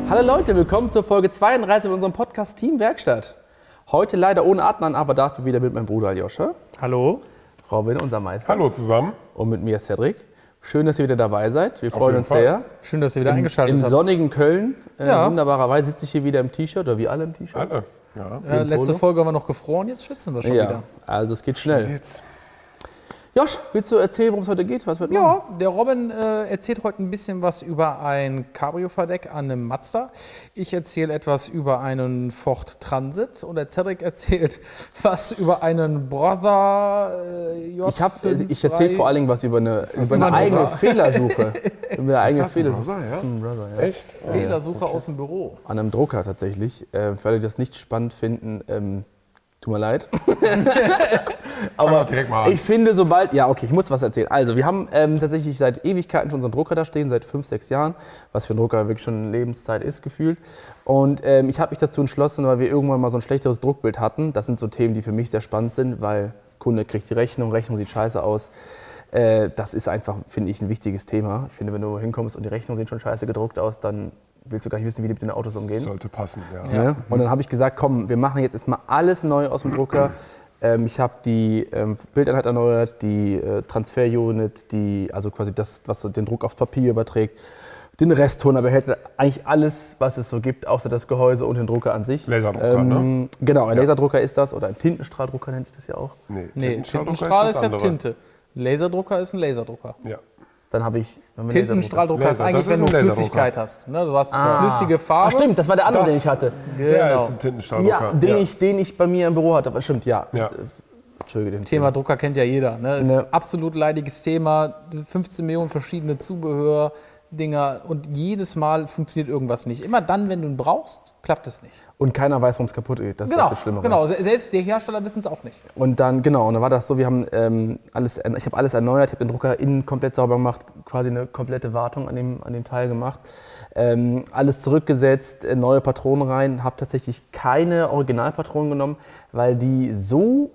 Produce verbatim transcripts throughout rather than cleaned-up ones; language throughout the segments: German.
Hallo Leute, willkommen zur Folge zweiunddreißig von unserem Podcast Team Werkstatt. Heute leider ohne Adnan, aber dafür wieder mit meinem Bruder Aljoscha. Hallo. Robin, unser Meister. Hallo zusammen. Und mit mir Cedric. Schön, dass ihr wieder dabei seid. Wir freuen uns Fall. sehr. Schön, dass ihr wieder eingeschaltet Im habt. Im sonnigen Köln. Äh, ja. Wunderbarerweise sitze ich hier wieder im T-Shirt, oder wir alle im T-Shirt. Alle, ja. Äh, letzte Folge haben wir noch gefroren, jetzt schwitzen wir schon ja. wieder. Also es geht schnell. Jetzt. Josh, willst du erzählen, worum es heute geht? Was wird Ja, machen? der Robin äh, erzählt heute ein bisschen was über ein Cabrio-Verdeck an einem Mazda. Ich erzähle etwas über einen Ford Transit und der Cedric erzählt was über einen Brother äh, J Ich, hab, ich erzähle vor allen Dingen was über eine, über ein eine eigene Brother? Fehlersuche. Über eine eigene das ein Fehlersuche. Brother, ja? Das ist ein Brother, ja. Echt? Fehlersuche aus dem Büro. An einem Drucker tatsächlich. Äh, für alle, die das nicht spannend finden, ähm, tut mir leid. Aber direkt mal an. Ich finde, sobald. Ja, okay, ich muss was erzählen. Also, wir haben ähm, tatsächlich seit Ewigkeiten schon unseren Drucker da stehen, seit fünf, sechs Jahren, was für einen Drucker wirklich schon eine Lebenszeit ist, gefühlt. Und ähm, ich habe mich dazu entschlossen, weil wir irgendwann mal so ein schlechteres Druckbild hatten. Das sind so Themen, die für mich sehr spannend sind, weil Kunde kriegt die Rechnung, Rechnung sieht scheiße aus. Äh, das ist einfach, finde ich, ein wichtiges Thema. Ich finde, wenn du hinkommst und die Rechnung sieht schon scheiße gedruckt aus, dann willst du gar nicht wissen, wie die mit den Autos umgehen. Sollte passen, ja. Ja. Und dann habe ich gesagt, komm, wir machen jetzt erstmal alles neu aus dem Drucker. Ähm, ich habe die ähm, Bildeinheit erneuert, die äh, Transfer-Unit, die, also quasi das, was so den Druck aufs Papier überträgt, den Resttonerbehälter, eigentlich alles, was es so gibt, außer das Gehäuse und den Drucker an sich. Laserdrucker, ähm, ne? Genau, ein Ja. Laserdrucker ist das, oder ein Tintenstrahldrucker nennt sich das ja auch. Nee, Nee, Tintenstrahldrucker Tintenstrahl ist, das ja andere. Tinte. Laserdrucker ist ein Laserdrucker. Ja. Dann habe ich... Tintenstrahldrucker ist Laser, eigentlich, das ist wenn du ein Flüssigkeit Laserdrucker. hast. Ne? Du hast Ah. flüssige Farbe. Ah, stimmt, das war der andere, Das- den ich hatte. Der Genau. ist ein Tintenstrahldrucker. Ja, den, Ich, den ich bei mir im Büro hatte, aber stimmt, ja. Ja. Entschuldige, den Thema Drucker kennt ja jeder. Ne? Ist Ne. ein absolut leidiges Thema. fünfzehn Millionen verschiedene Zubehördinger und jedes Mal funktioniert irgendwas nicht. Immer dann, wenn du ihn brauchst, klappt es nicht. Und keiner weiß, warum es kaputt geht. Das ist Genau, das Schlimmere. genau. Se- Selbst die Hersteller wissen es auch nicht. Und dann, genau, und dann war das so, wir haben ähm, alles, ich habe alles erneuert, ich habe den Drucker innen komplett sauber gemacht, quasi eine komplette Wartung an dem, an dem Teil gemacht. Ähm, alles zurückgesetzt, äh, neue Patronen rein, habe tatsächlich keine Originalpatronen genommen, weil die so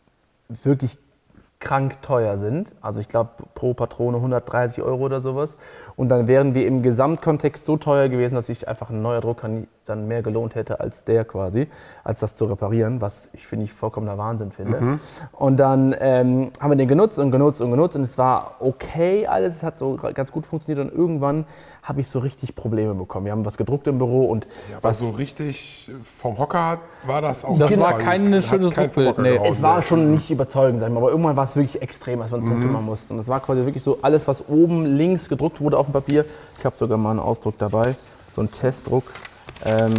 wirklich krank teuer sind. Also ich glaube pro Patrone hundertdreißig Euro oder sowas. Und dann wären wir im Gesamtkontext so teuer gewesen, dass sich einfach ein neuer Drucker nie, dann mehr gelohnt hätte als der quasi, als das zu reparieren, was ich finde ich vollkommener Wahnsinn finde. Mhm. Und dann ähm, haben wir den genutzt und genutzt und genutzt und es war okay alles, es hat so ganz gut funktioniert und irgendwann habe ich so richtig Probleme bekommen. Wir haben was gedruckt im Büro und Ja, aber was so richtig vom Hocker hat, war das auch Das nicht. war Weil kein hat schönes kein vom Druckbild, Hocker nee. gehauen, Es war ne? schon nicht überzeugend, sag ich mal, aber irgendwann war es wirklich extrem, als wir uns darum kümmern mussten. Und es war quasi wirklich so alles, was oben links gedruckt wurde auf dem Papier. Ich habe sogar mal einen Ausdruck dabei, so einen Testdruck. Ähm,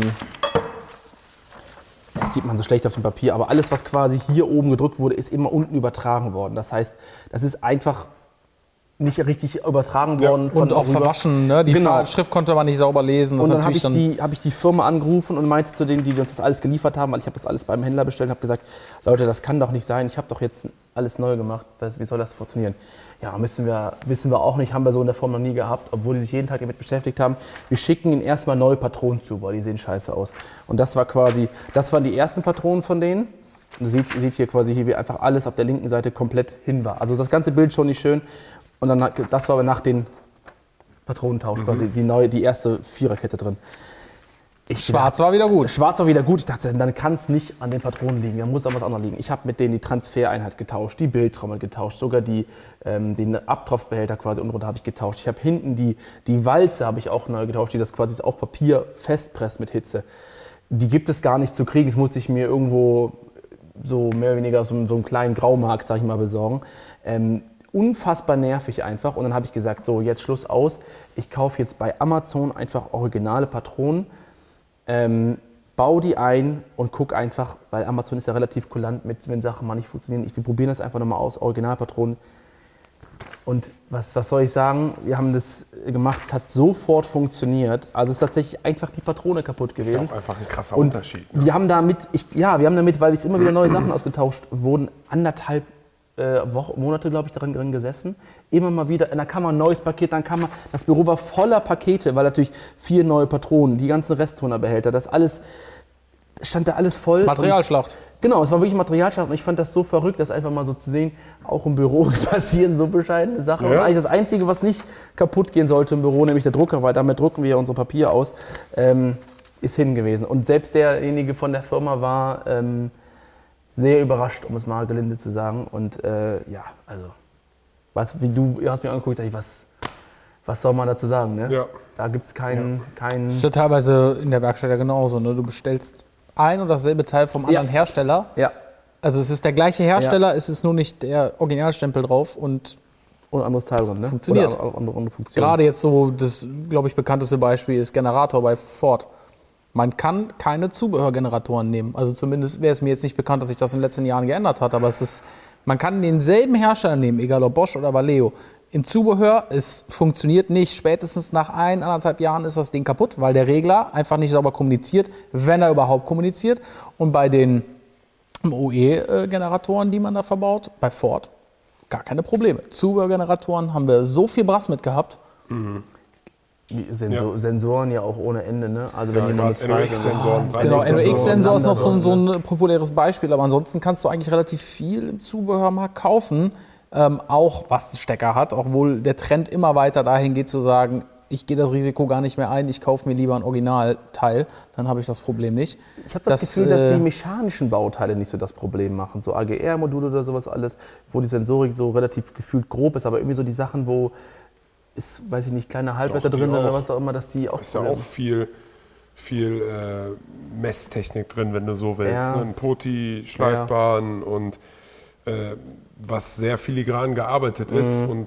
das sieht man so schlecht auf dem Papier, aber alles, was quasi hier oben gedruckt wurde, ist immer unten übertragen worden. Das heißt, das ist einfach nicht richtig übertragen Ja. worden. Und auch rüber. verwaschen. Ne? Die Genau. Fa- Schrift konnte man nicht sauber lesen. Das Und ist dann habe ich, natürlich die- hab ich die Firma angerufen und meinte zu denen, die uns das alles geliefert haben, weil ich habe das alles beim Händler bestellt und habe gesagt, Leute, das kann doch nicht sein, ich habe doch jetzt alles neu gemacht, Was- wie soll das funktionieren? Ja, müssen wir, wissen wir auch nicht, haben wir so in der Form noch nie gehabt, obwohl die sich jeden Tag damit beschäftigt haben. Wir schicken ihnen erstmal neue Patronen zu, weil die sehen scheiße aus. Und das war quasi, das waren die ersten Patronen von denen. Und du siehst, ihr seht hier quasi, hier wie einfach alles auf der linken Seite komplett hin war. Also das ganze Bild schon nicht schön. Und dann, hat- das war aber nach den Patronentausch quasi, die, neue, die erste Viererkette drin. Ich schwarz war wieder gut. Schwarz war wieder gut. Ich dachte, dann kann es nicht an den Patronen liegen, dann muss an was anderes liegen. Ich habe mit denen die Transfereinheit getauscht, die Bildtrommel getauscht, sogar die, ähm, den Abtropfbehälter quasi unten runter habe ich getauscht. Ich habe hinten die, die Walze habe ich auch neu getauscht, die das quasi auf Papier festpresst mit Hitze. Die gibt es gar nicht zu kriegen, das musste ich mir irgendwo so mehr oder weniger so, so einen kleinen Graumarkt, sag ich mal, besorgen. Ähm, unfassbar nervig einfach und dann habe ich gesagt, so jetzt Schluss aus, ich kaufe jetzt bei Amazon einfach originale Patronen, ähm, bau die ein und guck einfach, weil Amazon ist ja relativ kulant mit, wenn Sachen mal nicht funktionieren. Ich, wir probieren das einfach nochmal aus, Originalpatronen. Und was, was soll ich sagen, wir haben das gemacht, es hat sofort funktioniert. Also es ist tatsächlich einfach die Patrone kaputt Das ist gewesen. ja auch einfach ein krasser Und Unterschied. Ne? wir haben damit, ich, ja, wir haben damit, weil es immer wieder neue Sachen ausgetauscht wurden, anderthalb äh, Wochen, Monate, glaube ich, daran, daran gesessen. Immer mal wieder, da kam mal ein neues Paket, dann kam mal, das Büro war voller Pakete, weil natürlich vier neue Patronen, die ganzen Resttonerbehälter, das alles, stand da alles voll. Materialschlacht. Genau, es war wirklich Materialschaden und ich fand das so verrückt, das einfach mal so zu sehen, auch im Büro passieren so bescheidene Sachen. Ja. Und eigentlich das Einzige, was nicht kaputt gehen sollte im Büro, nämlich der Drucker, weil damit drucken wir ja unsere Papier aus, ähm, ist hin gewesen. Und selbst derjenige von der Firma war ähm, sehr überrascht, um es mal gelinde zu sagen. Und äh, ja, also, was, wie du hast mich angeguckt, sag ich, was, was soll man dazu sagen? Ne? Ja. Da gibt es keinen, Ja. keinen. Das ist ja teilweise in der Werkstatt ja genauso. Ne? Du bestellst ein und dasselbe Teil vom anderen Ja. Hersteller. Ja, Also es ist der gleiche Hersteller, es ist nur nicht der Originalstempel drauf. Und und ein anderes Teil drin, ne? Funktioniert. Oder andere, andere Funktion. gerade jetzt so, das, glaube ich, bekannteste Beispiel ist Generator bei Ford. Man kann keine Zubehörgeneratoren nehmen. Also zumindest wäre es mir jetzt nicht bekannt, dass sich das in den letzten Jahren geändert hat. Aber es ist, man kann denselben Hersteller nehmen, egal ob Bosch oder Valeo. Im Zubehör, es funktioniert nicht. Spätestens nach ein, anderthalb Jahren ist das Ding kaputt, weil der Regler einfach nicht sauber kommuniziert, wenn er überhaupt kommuniziert. Und bei den O E-Generatoren, die man da verbaut, bei Ford, gar keine Probleme. Zubehörgeneratoren haben wir so viel Brass mit gehabt. Die Sensor, ja. Sensoren ja auch ohne Ende, ne? Also wenn Ja, jemand gerade N O X-Sensoren. Genau, N O X-Sensor ist noch so, ein- so ne? ein populäres Beispiel, aber ansonsten kannst du eigentlich relativ viel im Zubehörmarkt kaufen, ähm, auch was einen Stecker hat, obwohl der Trend immer weiter dahin geht zu sagen, ich gehe das Risiko gar nicht mehr ein, ich kaufe mir lieber ein Originalteil, dann habe ich das Problem nicht. Ich habe das, Das, Gefühl, dass äh, die mechanischen Bauteile nicht so das Problem machen. So A G R-Module oder sowas alles, wo die Sensorik so relativ gefühlt grob ist, aber irgendwie so die Sachen, wo ist, weiß ich nicht, kleine Halbleiter Doch, die drin sind oder auch. was auch immer, dass die auch Ist ja auch viel, viel äh, Messtechnik drin, wenn du so willst. Ja. Ne? Ein Poti, Schleifbahn und äh, was sehr filigran gearbeitet ist. Und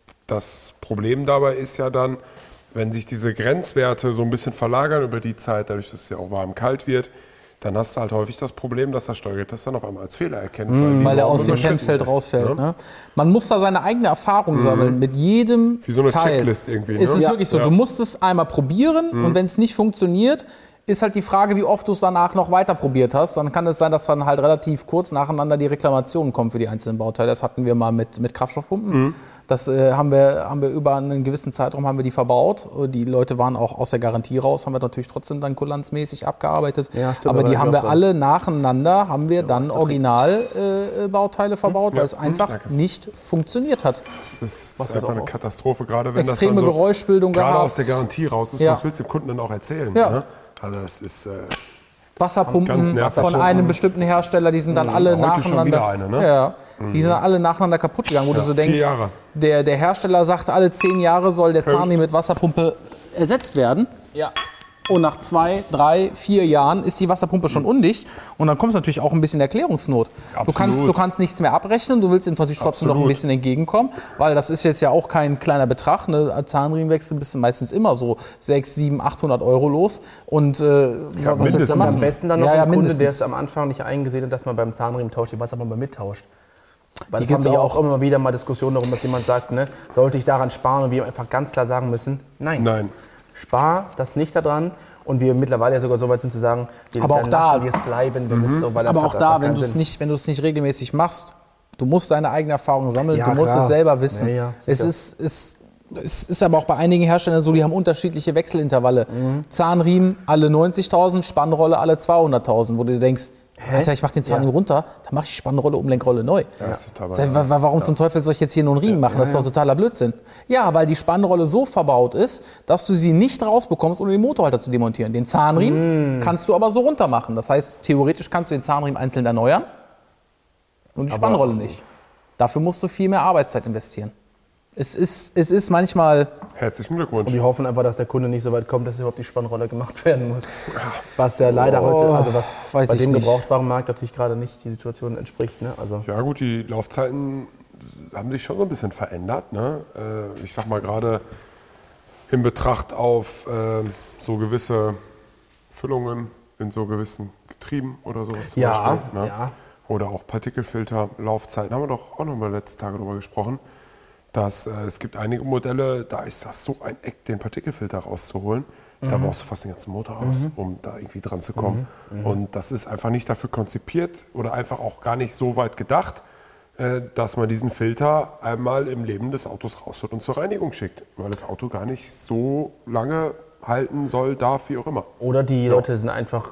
das Problem dabei ist ja dann, wenn sich diese Grenzwerte so ein bisschen verlagern über die Zeit, dadurch, dass es ja auch warm kalt wird, dann hast du halt häufig das Problem, dass das Steuergerät das dann auf einmal als Fehler erkennt. die weil er Norm aus dem überschritten Kennfeld ist, rausfällt. ne? Ne? Man muss da seine eigene Erfahrung sammeln mit jedem Wie so eine Teil. Checklist irgendwie, ne? Es ist Ja. wirklich so, Ja. du musst es einmal probieren und wenn es nicht funktioniert, ist halt die Frage, wie oft du es danach noch weiter probiert hast. Dann kann es sein, dass dann halt relativ kurz nacheinander die Reklamationen kommen für die einzelnen Bauteile. Das hatten wir mal mit, mit Kraftstoffpumpen. Das äh, haben, wir, haben wir über einen gewissen Zeitraum haben wir die verbaut. Die Leute waren auch aus der Garantie raus, haben wir natürlich trotzdem dann kulanzmäßig abgearbeitet. Ja, stimmt, aber aber die ich haben auch wir so. alle nacheinander, haben wir dann Originalbauteile äh, Bauteile verbaut, weil Ja. es einfach Danke. nicht funktioniert hat. Das ist, Was ist einfach wird eine auch- Katastrophe, gerade wenn Extreme das dann so Geräuschbildung gerade gehabt. aus der Garantie raus ist. Ja. Was willst du dem Kunden dann auch erzählen? Ja. Ne? Also das ist äh, Ganz Wasserpumpen nervig. von einem bestimmten Hersteller, die sind dann alle Heute schon nacheinander. wieder eine, ne? Ja, die sind alle nacheinander kaputt gegangen, wo du so vier denkst, Jahre. Der, der Hersteller sagt, alle zehn Jahre soll der Zahnriemen mit Wasserpumpe ersetzt werden. Ja. Und nach zwei, drei, vier Jahren ist die Wasserpumpe schon undicht. Und dann kommt es natürlich auch ein bisschen Erklärungsnot. Du Absolut. kannst, du kannst nichts mehr abrechnen, du willst ihm natürlich trotzdem noch ein Absolut. bisschen entgegenkommen, weil das ist jetzt ja auch kein kleiner Betrag. Ne? Zahnriemenwechsel bist du meistens immer so sechshundert, siebenhundert, achthundert Euro los. Und äh, was willst du mindestens. da Am machen? besten dann noch ja, ja, ein Kunde, mindestens. der es am Anfang nicht eingesehen hat, dass man beim Zahnriementausch die Wasserpumpe mittauscht. Weil Die das haben gibt's wir ja auch. auch immer wieder mal Diskussionen darum, dass jemand sagt, ne, sollte ich daran sparen und wir einfach ganz klar sagen müssen, nein, Nein. spar das nicht daran. Und wir mittlerweile ja sogar so weit sind zu sagen, wir Aber auch dann da- lassen wir es bleiben, wenn es so, weil das Aber hat auch da, einfach wenn keinen du es Sinn. nicht, wenn du es nicht regelmäßig machst, du musst deine eigene Erfahrung sammeln, Ja, du musst klar. es selber wissen. Ja, ja, es, sicher. ist, es, es ist aber auch bei einigen Herstellern so, die haben unterschiedliche Wechselintervalle. Mhm. Zahnriemen alle neunzigtausend, Spannrolle alle zweihunderttausend, wo du dir denkst, Alter, ich mach den Zahnriemen Ja. runter, dann mach ich die Spannrolle, Umlenkrolle neu. Das ist total Sag, banal. wa- wa- Warum zum Teufel soll ich jetzt hier nur einen Riemen machen? Das ist doch totaler Blödsinn. Ja, weil die Spannrolle so verbaut ist, dass du sie nicht rausbekommst, ohne den Motorhalter zu demontieren. Den Zahnriemen kannst du aber so runter machen. Das heißt, theoretisch kannst du den Zahnriemen einzeln erneuern und die Spannrolle nicht. Dafür musst du viel mehr Arbeitszeit investieren. Es ist, es ist manchmal, Herzlichen Glückwunsch. Und wir hoffen einfach, dass der Kunde nicht so weit kommt, dass überhaupt die Spannrolle gemacht werden muss. Was der leider heute, also was weiß bei ich dem nicht. Gebrauchtwarenmarkt natürlich gerade nicht die Situation entspricht. Ne? Also, Ja gut, die Laufzeiten haben sich schon so ein bisschen verändert. Ne? Äh, ich sag mal gerade in Betracht auf äh, so gewisse Füllungen in so gewissen Getrieben oder sowas zum Ja, Beispiel. Ne? ja. Oder auch Partikelfilter, Laufzeiten. Haben wir doch auch noch mal letzte Tage darüber gesprochen. Dass, äh, es gibt einige Modelle, da ist das so ein Eck, den Partikelfilter rauszuholen. Da brauchst du fast den ganzen Motor aus, um da irgendwie dran zu kommen. Und das ist einfach nicht dafür konzipiert oder einfach auch gar nicht so weit gedacht, äh, dass man diesen Filter einmal im Leben des Autos rausholt und zur Reinigung schickt. Weil das Auto gar nicht so lange halten soll, darf, wie auch immer. oder die Leute sind einfach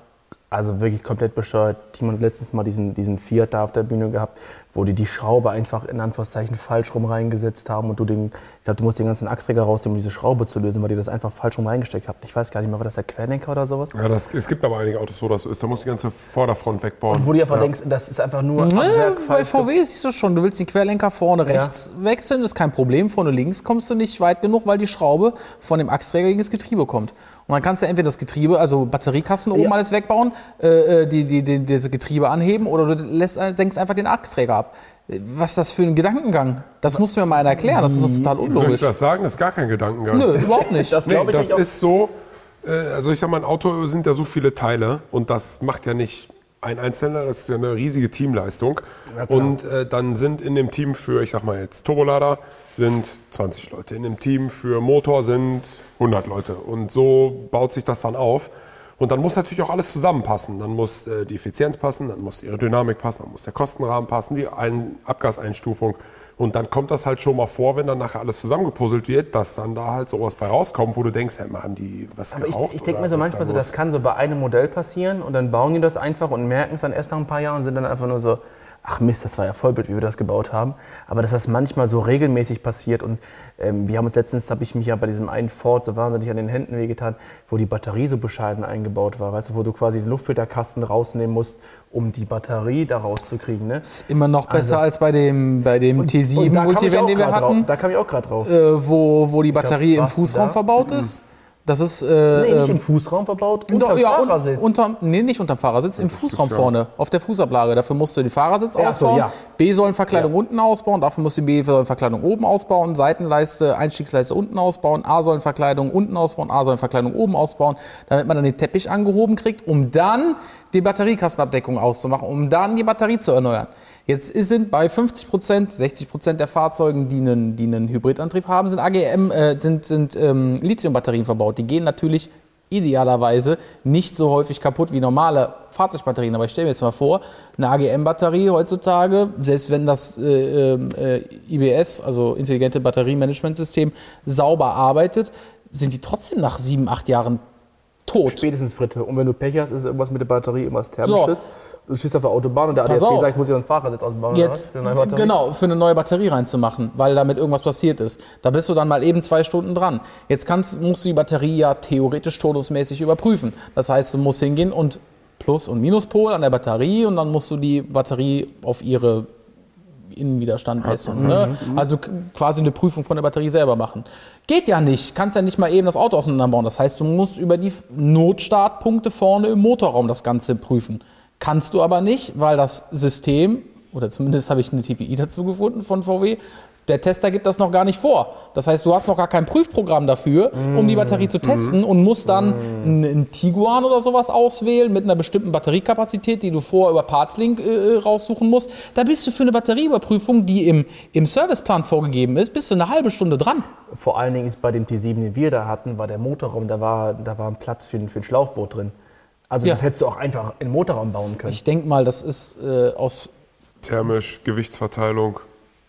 Also wirklich komplett bescheuert. Timon hat letztens mal diesen, diesen Fiat da auf der Bühne gehabt, wo die die Schraube einfach in Anführungszeichen falsch rum reingesetzt haben und du den, ich glaube, du musst den ganzen Achsträger rausnehmen, um diese Schraube zu lösen, weil die das einfach falsch rum reingesteckt habt. Ich weiß gar nicht mehr, war das der Querlenker oder sowas? Ja, das, es gibt aber einige Autos, wo das so ist. Da musst du die ganze Vorderfront wegbauen. Und wo du einfach ja. denkst, das ist einfach nur am Ne, Werk bei falsch. V W siehst du schon, du willst den Querlenker vorne Ja. rechts wechseln, das ist kein Problem. Vorne links kommst du nicht weit genug, weil die Schraube von dem Achsträger gegen das Getriebe kommt. Und dann kannst du entweder das Getriebe, also Batteriekasten oben Ja. alles wegbauen, äh, die, die, die, das Getriebe anheben oder du lässt, senkst einfach den Achsträger ab. Was ist das für ein Gedankengang? Das muss mir mal einer erklären, das ist doch total Soll ich unlogisch. das sagen? Das ist gar kein Gedankengang. Nö, überhaupt nicht. Das Nee, glaube ich das nicht auch. ist so, äh, also ich sag mal, ein Auto sind ja so viele Teile und das macht ja nicht ein Einzelner, das ist ja eine riesige Teamleistung. Ja, klar. Und äh, dann sind in dem Team für, ich sag mal jetzt Turbolader, sind zwanzig Leute. In dem Team für Motor sind hundert Leute. Und so baut sich das dann auf. Und dann muss natürlich auch alles zusammenpassen. Dann muss äh, die Effizienz passen, dann muss die Aerodynamik passen, dann muss der Kostenrahmen passen, die Ein- Abgaseinstufung. Und dann kommt das halt schon mal vor, wenn dann nachher alles zusammengepuzzelt wird, dass dann da halt sowas bei rauskommt, wo du denkst, hey, haben die was Aber ich, geraucht? ich denke oder mir so was ist manchmal da so, los? das kann so bei einem Modell passieren und dann bauen die das einfach und merken es dann erst nach ein paar Jahren und sind dann einfach nur so, ach Mist, das war ja Vollbild, wie wir das gebaut haben. Aber dass das manchmal so regelmäßig passiert und ähm, wir haben uns letztens, habe ich mich ja bei diesem einen Ford so wahnsinnig an den Händen wehgetan, wo die Batterie so bescheiden eingebaut war, weißt du, wo du quasi den Luftfilterkasten rausnehmen musst, um die Batterie da rauszukriegen. Ne? Ist immer noch besser Also- als bei dem, bei dem T sieben da kam ich Multivan, auch den wir grad hatten, drauf. Da kam ich auch gerade drauf. äh, wo, wo die Batterie im warst du Fußraum da? verbaut ist. Das ist äh, Nee, nicht ähm, im Fußraum verbaut, unter Doch, ja, un, Fahrersitz. unter, nee, nicht unterm Fahrersitz, im das ist Fußraum ja- vorne, auf der Fußablage. Dafür musst du den Fahrersitz Ach so, ausbauen, ja. B-Säulenverkleidung Ja. unten ausbauen, dafür musst du die B-Säulenverkleidung oben ausbauen, Seitenleiste, Einstiegsleiste unten ausbauen, A-Säulenverkleidung unten ausbauen, A-Säulenverkleidung oben ausbauen, damit man dann den Teppich angehoben kriegt, um dann die Batteriekastenabdeckung auszumachen, um dann die Batterie zu erneuern. Jetzt sind bei fünfzig Prozent, sechzig Prozent der Fahrzeugen, die einen, die einen Hybridantrieb haben, sind A G M, äh, sind, sind ähm, Lithiumbatterien verbaut. Die gehen natürlich idealerweise nicht so häufig kaputt wie normale Fahrzeugbatterien. Aber ich stelle mir jetzt mal vor, eine A G M-Batterie heutzutage, selbst wenn das äh, äh, I B S, also intelligente Batteriemanagementsystem, sauber arbeitet, sind die trotzdem nach sieben, acht Jahren tot. Spätestens Fritte. Und wenn du Pech hast, ist irgendwas mit der Batterie, irgendwas Thermisches. Du stehst auf der Autobahn und der A D Pass A C auf. sagt, muss ich einen Fahrersitz ausbauen. Jetzt, oder was? Für eine neue Batterie? genau, für eine neue Batterie reinzumachen, weil damit irgendwas passiert ist. Da bist du dann mal eben zwei Stunden dran. Jetzt kannst, musst du die Batterie ja theoretisch todesmäßig überprüfen. Das heißt, du musst hingehen und Plus- und Minuspol an der Batterie und dann musst du die Batterie auf ihre Innenwiderstand messen. Ne? Also k- quasi eine Prüfung von der Batterie selber machen. Geht ja nicht. Kannst ja nicht mal eben das Auto auseinanderbauen. Das heißt, du musst über die Notstartpunkte vorne im Motorraum das Ganze prüfen. Kannst du aber nicht, weil das System, oder zumindest habe ich eine T P I dazu gefunden von V W, der Tester gibt das noch gar nicht vor. Das heißt, du hast noch gar kein Prüfprogramm dafür, um die Batterie zu testen und musst dann einen, einen Tiguan oder sowas auswählen mit einer bestimmten Batteriekapazität, die du vorher über PartsLink äh, raussuchen musst. Da bist du für eine Batterieüberprüfung, die im, im Serviceplan vorgegeben ist, bist du eine halbe Stunde dran. Vor allen Dingen ist bei dem T sieben, den wir da hatten, war der Motorraum, da war, da war ein Platz für, ein- für ein Schlauchboot drin. Also Ja. das hättest du auch einfach in den Motorraum bauen können. Ich denke mal, das ist äh, aus... Thermisch, Gewichtsverteilung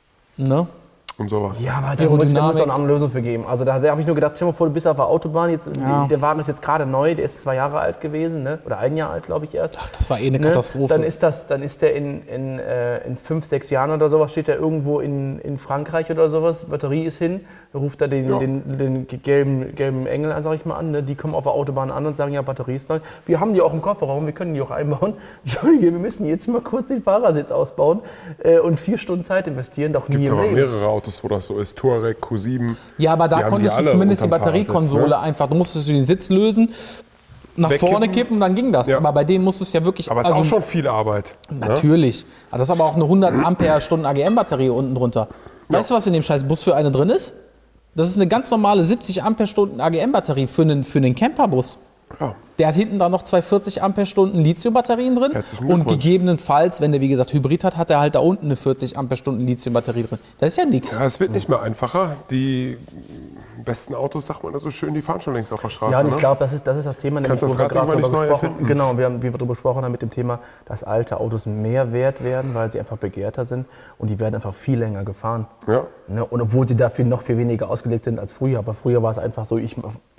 Ne? und sowas. Ja, aber da muss, da muss Aerodynamik. doch eine andere Lösung für geben. Also da, da habe ich nur gedacht, stell dir mal vor, du bist auf der Autobahn, jetzt, Ja. der Wagen ist jetzt gerade neu, der ist zwei Jahre alt gewesen, ne? Oder ein Jahr alt, glaube ich erst. Ach, das war eh eine Ne? Katastrophe. Dann ist das, dann ist der in, in, äh, in fünf, sechs Jahren oder sowas, steht der irgendwo in, in Frankreich oder sowas, die Batterie ist hin, dann ruft er den, Ja. den, den gelben, gelben Engel an, sag ich mal an, ne? Die kommen auf der Autobahn an und sagen, ja, Batterie ist neu. Wir haben die auch im Kofferraum, wir können die auch einbauen. Entschuldige, wir müssen jetzt mal kurz den Fahrersitz ausbauen äh, und vier Stunden Zeit investieren, doch nie Gibt im aber Leben. mehrere Autos, wo das so ist. Touareg, Q sieben. Ja, aber Die da haben konntest die du alle zumindest die unterm Fahrersitz, Batteriekonsole ne? einfach, du musstest du den Sitz lösen, nach Wegkippen. vorne kippen, dann ging das. Ja. Aber bei denen musstest du ja wirklich... Aber es ist auch schon viel Arbeit. Ne? Natürlich. Aber das ist aber auch eine hundert Ampere-Stunden A G M-Batterie unten drunter. Weißt du, was in dem scheiß Bus für eine drin ist? Das ist eine ganz normale siebzig Ampere-Stunden A G M-Batterie für einen, für einen Camperbus. Ja. Der hat hinten dann noch zwei vierzig Ampere-Stunden Lithium-Batterien drin. Herzlichen Und Glückwunsch. gegebenenfalls, wenn der wie gesagt Hybrid hat, hat er halt da unten eine vierzig Ampere-Stunden Lithium-Batterie drin. Das ist ja nichts. Ja, es wird nicht mehr einfacher. Die besten Autos, sagt man da so schön, die fahren schon längst auf der Straße. Ja, und ich ne? glaube, das ist, das ist das Thema, nämlich, Kannst das wo wir Rad gerade irgendwann drüber nicht neu gesprochen erfinden. Genau, wir haben, wie wir darüber gesprochen haben mit dem Thema, dass alte Autos mehr wert werden, weil sie einfach begehrter sind und die werden einfach viel länger gefahren. Ja. Ne? Und obwohl sie dafür noch viel weniger ausgelegt sind als früher. Aber früher war es einfach so, ich, ich,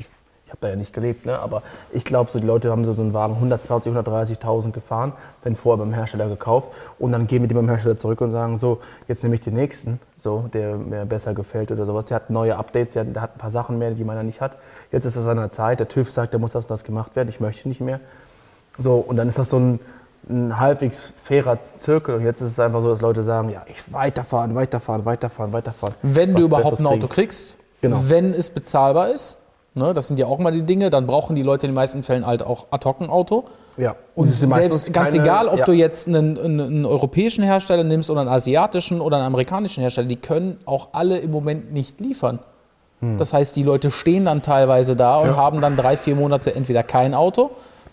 habe da ja nicht gelebt, ne? Aber ich glaube, so die Leute haben so, so einen Wagen hundertzwanzig, hundertdreißigtausend gefahren, wenn vorher beim Hersteller gekauft und dann gehen wir die beim Hersteller zurück und sagen so, jetzt nehme ich den nächsten, so, der mir besser gefällt oder sowas. Der hat neue Updates, der, der hat ein paar Sachen mehr, die meiner nicht hat. Jetzt ist es an der Zeit, der TÜV sagt, da muss das und das gemacht werden, ich möchte nicht mehr. So, und dann ist das so ein, ein halbwegs fairer Zirkel und jetzt ist es einfach so, dass Leute sagen, ja, ich weiterfahren, weiterfahren, weiterfahren, weiterfahren. Wenn du überhaupt ein Auto kriegen. kriegst, Genau. wenn es bezahlbar ist, ne, das sind ja auch mal die Dinge, dann brauchen die Leute in den meisten Fällen halt auch ad hoc ein Auto. Ja. Und das sind meistens selbst ganz keine- egal, ob ja. du jetzt einen, einen, einen europäischen Hersteller nimmst oder einen asiatischen oder einen amerikanischen Hersteller, die können auch alle im Moment nicht liefern. Hm. Das heißt, die Leute stehen dann teilweise da und Ja. haben dann drei, vier Monate entweder kein Auto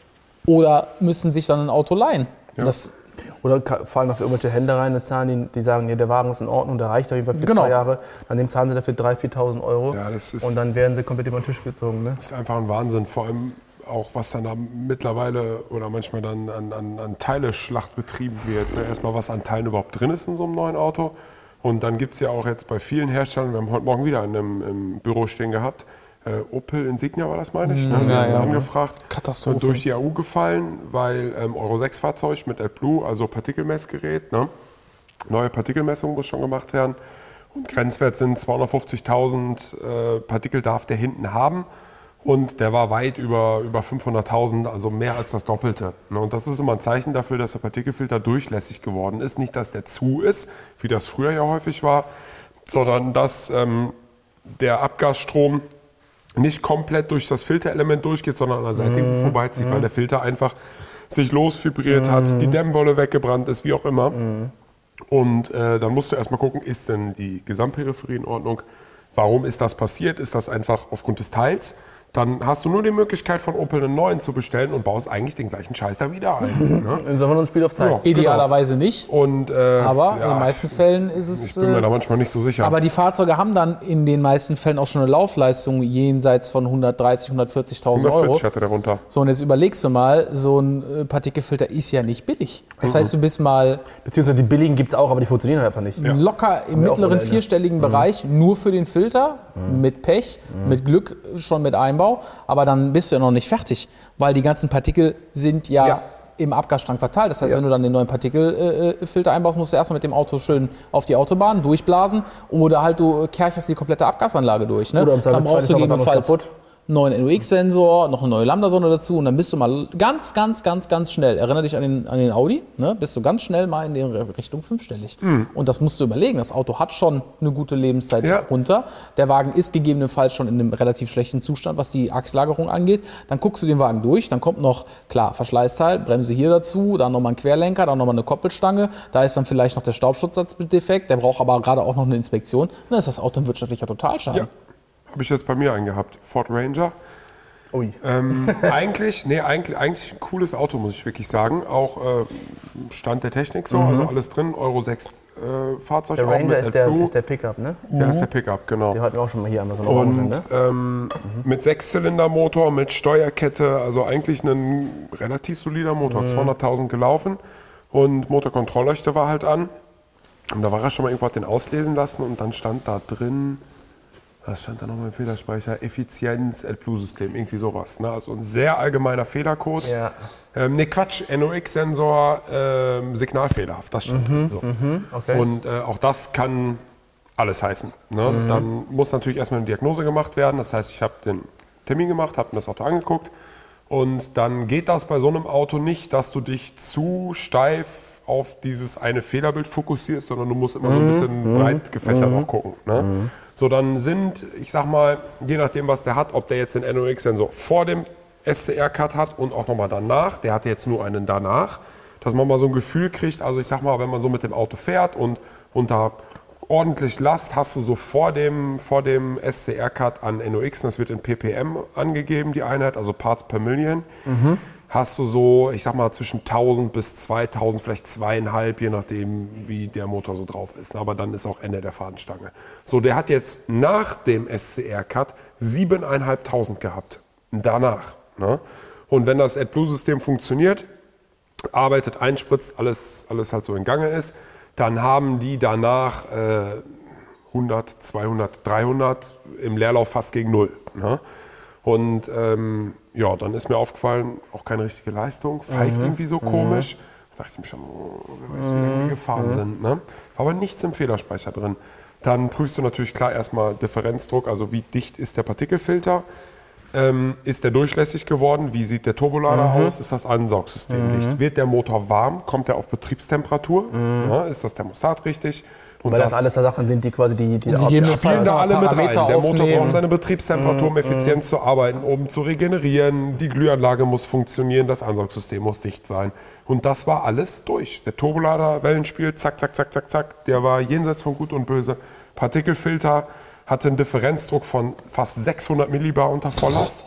oder müssen sich dann ein Auto leihen. Ja. Das, Oder ka- fallen auf irgendwelche Hände rein, eine Zahlen, die, die sagen, nee, der Wagen ist in Ordnung, der reicht auf jeden Fall für Genau. zwei Jahre. Dann nehmen- zahlen sie dafür dreitausend, viertausend Euro Ja, das ist- und dann werden sie komplett über den Tisch gezogen. Ne? Das ist einfach ein Wahnsinn. Vor allem auch, was dann da mittlerweile oder manchmal dann an, an, an Teileschlacht betrieben wird. Ne? Erstmal, was an Teilen überhaupt drin ist in so einem neuen Auto. Und dann gibt es ja auch jetzt bei vielen Herstellern, wir haben heute Morgen wieder in einem im Büro stehen gehabt, äh, Opel Insignia war das, meine ich, ne? Wir ja, haben ja. angefragt. Katastrophe. Und durch die E U gefallen, weil ähm, Euro sechs Fahrzeug mit AdBlue, also Partikelmessgerät, ne? Neue Partikelmessung muss schon gemacht werden. Und Grenzwert sind zweihundertfünfzigtausend äh, Partikel darf der hinten haben. Und der war weit über, über fünfhunderttausend, also mehr als das Doppelte. Ne? Und das ist immer ein Zeichen dafür, dass der Partikelfilter durchlässig geworden ist. Nicht, dass der zu ist, wie das früher ja häufig war, sondern dass ähm, der Abgasstrom nicht komplett durch das Filterelement durchgeht, sondern an der Seite Mhm. vorbeizieht, weil der Filter einfach sich losvibriert hat, die Dämmwolle weggebrannt ist, wie auch immer. Mhm. Und äh, dann musst du erstmal gucken, ist denn die Gesamtperipherie in Ordnung? Warum ist das passiert? Ist das einfach aufgrund des Teils? Dann hast du nur die Möglichkeit, von Opel einen neuen zu bestellen und baust eigentlich den gleichen Scheiß da wieder ein. Ne? Dann soll man uns Spiel auf Zeit. Ja. idealerweise nicht, Und, äh, aber in ja, den meisten Fällen ist es... ich bin mir äh, da manchmal nicht so sicher. Aber die Fahrzeuge haben dann in den meisten Fällen auch schon eine Laufleistung jenseits von hundertdreißigtausend, hundertvierzigtausend Euro. hundertvierzig hatte der runter. So, und jetzt überlegst du mal, so ein äh, Partikelfilter ist ja nicht billig. Das heißt, du bist mal Beziehungsweise die billigen gibt es auch, aber die funktionieren halt einfach nicht. locker im wir auch mittleren Modelle. vierstelligen Bereich nur für den Filter, mit Pech, mit Glück schon mit Einbau, aber dann bist du ja noch nicht fertig, weil die ganzen Partikel sind ja, Ja. im Abgasstrang verteilt. Das heißt, Ja. wenn du dann den neuen Partikelfilter einbaust, musst du erstmal mit dem Auto schön auf die Autobahn durchblasen oder halt du kercherst die komplette Abgasanlage durch. Ne? Oder im Dann Zweifelsfall brauchst ist du noch was anderes gegebenenfalls kaputt. einen neuen N O X-Sensor, noch eine neue Lambda-Sonde dazu und dann bist du mal ganz, ganz, ganz, ganz schnell, erinnere dich an den, an den Audi, ne? Bist du ganz schnell mal in die Richtung fünfstellig. Und das musst du überlegen, das Auto hat schon eine gute Lebenszeit Ja. runter, der Wagen ist gegebenenfalls schon in einem relativ schlechten Zustand, was die Achslagerung angeht, dann guckst du den Wagen durch, dann kommt noch, klar, Verschleißteil, Bremse hier dazu, dann nochmal ein Querlenker, dann nochmal eine Koppelstange, da ist dann vielleicht noch der Staubschutzsatz defekt, der braucht aber gerade auch noch eine Inspektion, dann ist das Auto ein wirtschaftlicher Totalschaden. Ja, habe ich jetzt bei mir eingehabt. Ford Ranger. Ui. Ähm, eigentlich, nee, eigentlich, eigentlich ein cooles Auto, muss ich wirklich sagen. Auch äh, Stand der Technik so, also alles drin. Euro sechs äh, Fahrzeug, Der auch Ranger mit ist der, AdBlue. ist der Pickup, ne? Ja, ist der Pickup, genau. Den hatten wir auch schon mal hier einmal so eine Orange, Und ne? ähm, mit Sechszylindermotor, mit Steuerkette, also eigentlich ein relativ solider Motor, zweihunderttausend gelaufen und Motorkontrollleuchte war halt an. Und da war er schon mal irgendwo, hat den auslesen lassen und dann stand da drin, was stand da nochmal im Fehlerspeicher? Effizienz, AdBlue-System, irgendwie sowas. Ne? Also ein sehr allgemeiner Fehlercode. Ja. Ähm, ne, Quatsch, N O X-Sensor, ähm, signalfehlerhaft, das stand drin. So. okay. Und äh, auch das kann alles heißen. Ne? Dann muss natürlich erstmal eine Diagnose gemacht werden. Das heißt, ich habe den Termin gemacht, habe mir das Auto angeguckt. Und dann geht das bei so einem Auto nicht, dass du dich zu steif auf dieses eine Fehlerbild fokussierst, sondern du musst immer so ein bisschen breit gefächert auch gucken. Ne? So, dann sind, ich sag mal, je nachdem, was der hat, ob der jetzt den N O X-Sensor vor dem S C R-Cut hat und auch nochmal danach, der hatte jetzt nur einen danach, dass man mal so ein Gefühl kriegt, also ich sag mal, wenn man so mit dem Auto fährt und unter ordentlich Last hast du so vor dem, vor dem S C R-Cut an N O X, das wird in P P M angegeben, die Einheit, also Parts per Million, hast du so, ich sag mal, zwischen tausend bis zweitausend, vielleicht zweieinhalb, je nachdem, wie der Motor so drauf ist. Aber dann ist auch Ende der Fahnenstange. So, der hat jetzt nach dem S C R-Cut siebeneinhalbtausend gehabt. Danach. Ne? Und wenn das AdBlue-System funktioniert, arbeitet, einspritzt, alles, alles halt so in Gange ist, dann haben die danach äh, hundert, zweihundert, dreihundert, im Leerlauf fast gegen null. Ne? Und ähm, ja, dann ist mir aufgefallen, auch keine richtige Leistung, pfeift Mhm. irgendwie so komisch. Da dachte ich mir schon, oh, wer weiß, wie lange die gefahren Mhm. sind. Ne? War aber nichts im Federspeicher drin. Dann prüfst du natürlich klar erstmal Differenzdruck, also wie dicht ist der Partikelfilter. Ähm, ist der durchlässig geworden? Wie sieht der Turbolader Mhm. aus? Ist das Ansaugsystem dicht? Wird der Motor warm? Kommt er auf Betriebstemperatur? Ja, ist das Thermostat richtig? Und Weil das alles da Sachen sind, die quasi die, die, Und die geben die spielen da alle mit rein. Parameter Der Motor aufnehmen. braucht seine Betriebstemperatur, um effizient zu arbeiten, um zu regenerieren. Die Glühanlage muss funktionieren, das Ansaugsystem muss dicht sein. Und das war alles durch. Der Turbolader, Wellenspiel, zack, zack, zack, zack, zack. Der war jenseits von Gut und Böse. Partikelfilter hatte einen Differenzdruck von fast sechshundert Millibar unter Volllast.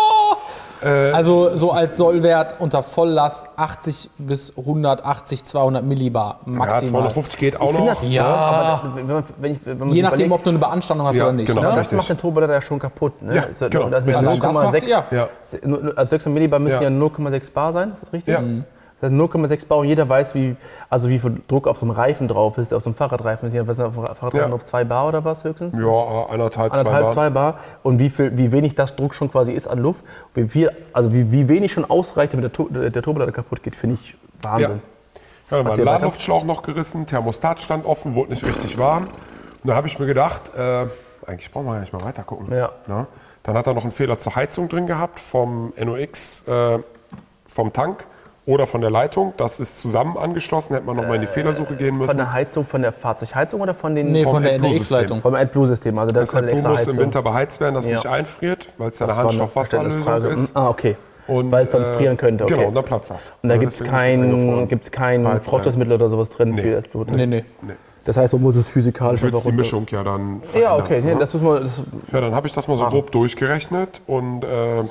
Also so als Sollwert unter Volllast achtzig bis hundertachtzig, zweihundert Millibar Ja, maximal. zweihundertfünfzig geht auch Ich finde noch. das, Ja. aber wenn man, wenn ich, wenn man Je sich nachdem, überlegt, ob du eine Beanstandung hast Ja, oder nicht. genau. Ne? das richtig. macht den Turbolader ja schon kaputt. Ne? Ja, Also, genau, das ist ja richtig. Das macht- null Komma sechs. ja. Ja. Also sechshundert Millibar müssen Ja. ja null Komma sechs Bar sein, ist das richtig? Ja. Das heißt null Komma sechs Bar und jeder weiß, wie, also wie viel Druck auf so einem Reifen drauf ist, auf so einem Fahrradreifen. Ist ja, was ist auf dem Fahrradreifen Ja. auf zwei Bar oder was höchstens? Ja, anderthalb, zwei Anderthalb, Bar. zwei Bar. Und wie, viel, wie wenig das Druck schon quasi ist an Luft, wie, viel, also wie, wie wenig schon ausreicht, damit der, Tu- der Turbolader kaputt geht, finde ich Ja. Wahnsinn. Ja, dann war Erzähl der weiter. Ladeluftschlauch noch gerissen, Thermostat stand offen, wurde nicht richtig warm. Und da habe ich mir gedacht, äh, eigentlich brauchen wir gar nicht mal weiter gucken. Ja. Na? Dann hat er noch einen Fehler zur Heizung drin gehabt, vom N O X, äh, vom Tank oder von der Leitung. Das ist zusammen angeschlossen, hätte man noch mal in die Fehlersuche gehen Von müssen. der Heizung, von der Fahrzeugheizung oder von den Nee, Vom von der N AdBlue-System. X-Leitung. vom AdBlue-System? Also das Das ist eine AdBlue extra muss im Heizung. Winter beheizt werden, dass es Ja. nicht einfriert, weil es ja Das eine war eine Hartstoffwasserlösung Verständnisfrage. ist. Ah, okay. Und, Weil es sonst äh, frieren könnte, okay. Genau, und dann platzt das. Und da Ja, gibt es deswegen ist das kein, eingefroren. gibt's kein Beheizt Frotschutzmittel oder sowas drin Nee. für das Blut. Nee, nee. Nee. Das heißt, man muss es physikalisch Du willst einfach die runter- Mischung ja dann Ja, verändern, okay, nee, ne? das müssen wir. Das, Ja, dann habe ich das mal so grob durchgerechnet und äh,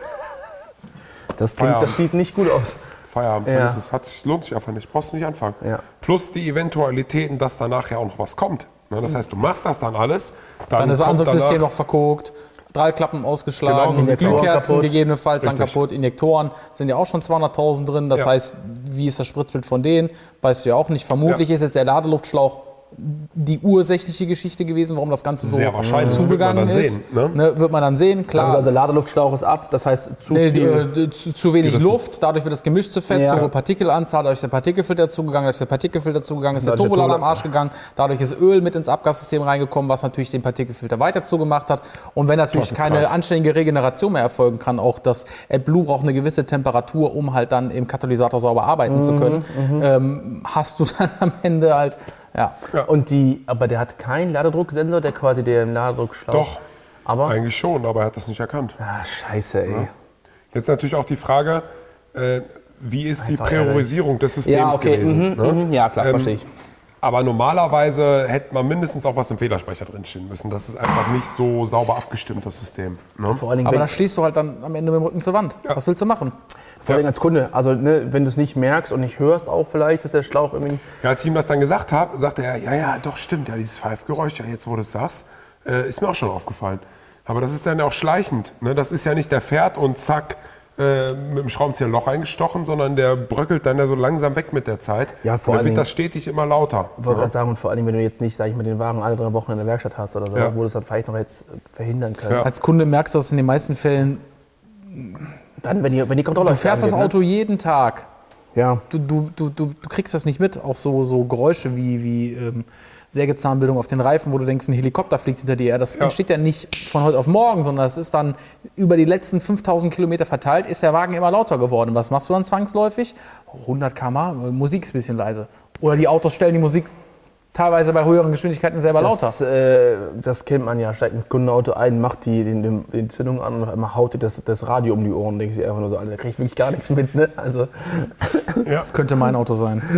das, klingt, das sieht nicht gut aus. Feierabend. Ja. Das hat, lohnt sich einfach nicht, brauchst du nicht anfangen. Ja. Plus die Eventualitäten, dass danach ja auch noch was kommt. Ne, das heißt, du machst das dann alles, dann, Dann ist das kommt Ansatzzsystem danach- noch verguckt, drei Klappen Genau, ausgeschlagen, so sieht's aus. Glühkerzen Kaputt. gegebenenfalls dann Richtig. kaputt, Injektoren sind ja auch schon zweihunderttausend drin. Das Ja. heißt, wie ist das Spritzbild von denen, weißt du ja auch nicht. Vermutlich Ja. ist jetzt der Ladeluftschlauch die ursächliche Geschichte gewesen, warum das Ganze so Sehr wahrscheinlich, zugegangen wird man dann ist. sehen, ne? Ne, wird man dann sehen, klar. Also, also Ladeluftschlauch ist ab, das heißt zu Nee, viel. die, äh, zu, zu wenig Gerissen. Luft, dadurch wird das Gemisch zu fett, Ja. zu hohe Partikelanzahl, dadurch ist der Partikelfilter zugegangen, dadurch ist der Partikelfilter zugegangen, ist der Dadurch der Turbolader am Turbo- Arsch gegangen, dadurch ist Öl mit ins Abgassystem reingekommen, was natürlich den Partikelfilter weiter zugemacht hat. Und wenn natürlich keine Teufelskreis. anständige Regeneration mehr erfolgen kann, auch das AdBlue braucht eine gewisse Temperatur, um halt dann im Katalysator sauber arbeiten zu können, ähm, hast du dann am Ende halt, ja. Und die, aber der hat keinen Ladedrucksensor, der quasi den Ladedruckschlauch. Doch, Aber. eigentlich schon, aber er hat das nicht erkannt. Ah, scheiße, ey. Jetzt natürlich auch die Frage, äh, wie ist die Einfach Priorisierung des Systems Ja, okay. gewesen? Mhm, ne? mhm, ja, klar, Ähm, verstehe ich. Aber normalerweise hätte man mindestens auch was im Fehlerspeicher drinstehen müssen. Das ist einfach nicht so sauber abgestimmt, das System. Ne? Vor allen Dingen, Aber wenn, da stehst du halt dann am Ende mit dem Rücken zur Wand. Was willst du machen? vor allen Dingen als Kunde. Also, ne, wenn du es nicht merkst und nicht hörst, auch vielleicht, dass der Schlauch irgendwie. Ja, als ich ihm das dann gesagt habe, sagte er, ja, ja, doch, stimmt, ja, dieses Pfeifgeräusch, ja, jetzt wo du es sagst, äh, ist mir auch schon aufgefallen. Aber das ist dann auch schleichend. Ne? Das ist ja nicht der fährt und zack, äh, mit dem Schraubenzieher ein Loch eingestochen, sondern der bröckelt dann ja so langsam weg mit der Zeit. Ja, vor und dann allen wird das Dingen- stetig immer lauter. Ich wollte gerade sagen, und vor allem, wenn du jetzt nicht, sag ich mal, den Wagen alle drei Wochen in der Werkstatt hast oder so, Ja. wo du es dann vielleicht noch jetzt verhindern können. Ja. Als Kunde merkst du das in den meisten Fällen. Dann, wenn die, wenn die Kontrolle Du fährst das angeht, Auto jeden Tag. Ne? Ja. Du, du, du, du, du kriegst das nicht mit auf so, so Geräusche wie, wie ähm, Sägezahnbildung auf den Reifen, wo du denkst, ein Helikopter fliegt hinter dir. Das Ja. entsteht ja nicht von heute auf morgen, sondern es ist dann über die letzten fünftausend Kilometer verteilt, ist der Wagen immer lauter geworden. Was machst du dann zwangsläufig? hundert Kilometer pro Stunde, Musik ist ein bisschen leise. Oder die Autos stellen die Musik teilweise bei höheren Geschwindigkeiten selber lauter. Das, äh, das kennt man ja. Steigt ein Kundenauto ein, macht die, den, den, die Zündung an und auf einmal haut dir das, das Radio um die Ohren. Denkst du einfach nur so, Alter, da krieg ich wirklich gar nichts mit. Ne? Also, Könnte mein Auto sein.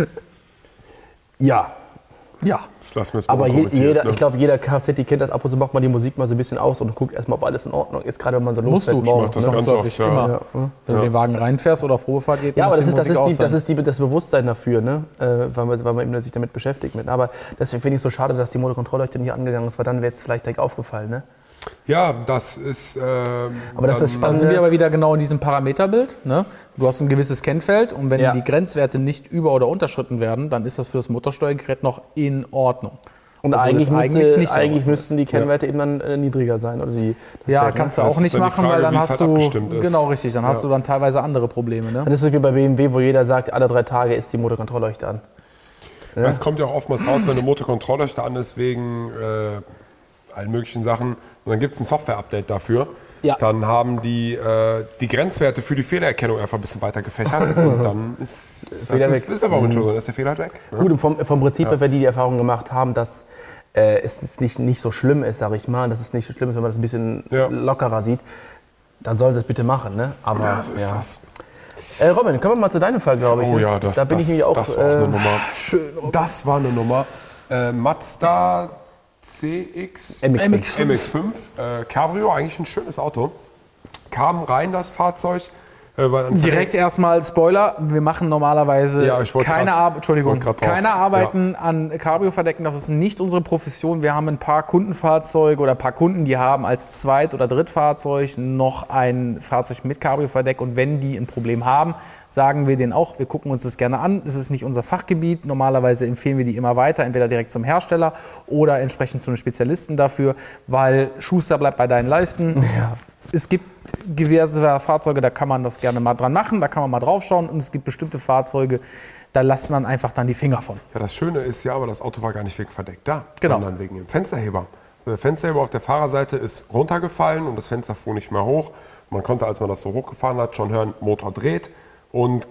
ja. Ja. Das lassen wir jetzt mal Aber je, unkommentiert, jeder, ne? ich glaube, jeder Kfz, die kennt das, ab und zu macht man die Musik mal so ein bisschen aus und guckt erstmal, ob alles in Ordnung ist, gerade wenn man so Musst losfährt du. morgens, das ne? ganz Zwangsläufig, oft, ja. immer. Ja, ja. Wenn du den Wagen reinfährst oder auf Probefahrt geht, Ja, aber muss das ist, das, Musik ist aus die, das sein. ist die, das Bewusstsein dafür, ne? äh, weil, man, weil man eben sich damit beschäftigt. Mit. Aber deswegen finde ich es so schade, dass die Motorkontrollleuchte nicht angegangen ist, weil dann wäre es vielleicht direkt aufgefallen. Ne? Ja, das ist. Ähm, Aber das ist dann- Dann spannend. sind wir aber wieder genau in diesem Parameterbild. Ne? Du hast ein gewisses Kennfeld und wenn Ja. die Grenzwerte nicht über- oder unterschritten werden, dann ist das für das Motorsteuergerät noch in Ordnung. Und Obwohl eigentlich, es müsste, eigentlich nicht so eigentlich ist. müssten die Kennwerte eben dann äh, niedriger sein. Oder die, das Ja, Wert, ne? kannst du Das auch ist nicht dann die machen, Frage, weil dann wie es hast halt du, abgestimmt ist. genau richtig, dann hast Ja. du dann teilweise andere Probleme. Ne? Dann ist es wie bei B M W, wo jeder sagt, alle drei Tage ist die Motorkontrollleuchte an. Ja. Es kommt ja auch oftmals raus, wenn eine Motorkontrollleuchte an ist, wegen äh, allen möglichen Sachen. Und dann gibt es ein Software-Update dafür. Ja. Dann haben die äh, die Grenzwerte für die Fehlererkennung einfach ein bisschen weiter gefächert. Und dann ist, ist, Fehler ist, weg. ist aber auch schon so, dann ist der Fehler halt weg. Ne? Gut, und vom, vom Prinzip her, wenn die die Erfahrung gemacht haben, dass äh, es nicht, nicht so schlimm ist, sage ich mal, dass es nicht so schlimm ist, wenn man das ein bisschen Ja. lockerer sieht, dann sollen sie es bitte machen. Ne? Aber, Ja, so ist ja. das. Äh, Robin, kommen wir mal zu deinem Fall, glaube ich. Oh ne? ja, das, da bin das, ich nämlich auch. das war auch eine äh, Nummer. schön. Das war eine Nummer. Äh, Mazda C X M X fünf. M X fünf, äh, Cabrio, eigentlich ein schönes Auto. Kam rein das Fahrzeug. Äh, weil ein Direkt erstmal Spoiler, wir machen normalerweise Ja, ich wollte keine, grad- Ar Entschuldigung, wollte grad drauf. keine Arbeiten an Cabrio-Verdecken, das ist nicht unsere Profession. Wir haben ein paar Kundenfahrzeuge oder ein paar Kunden, die haben als Zweit- oder Drittfahrzeug noch ein Fahrzeug mit Cabrio-Verdeck und wenn die ein Problem haben, sagen wir denen auch, wir gucken uns das gerne an. Das ist nicht unser Fachgebiet. Normalerweise empfehlen wir die immer weiter, entweder direkt zum Hersteller oder entsprechend zu einem Spezialisten dafür, weil Schuster bleibt bei deinen Leisten. Ja. Es gibt diverse Fahrzeuge, da kann man das gerne mal dran machen, da kann man mal drauf schauen und es gibt bestimmte Fahrzeuge, da lässt man einfach dann die Finger von. Ja, das Schöne ist ja, aber das Auto war gar nicht wegen Verdeck da, Genau. sondern wegen dem Fensterheber. Der Fensterheber auf der Fahrerseite ist runtergefallen und das Fenster fuhr nicht mehr hoch. Man konnte, als man das so hochgefahren hat, schon hören, Motor dreht und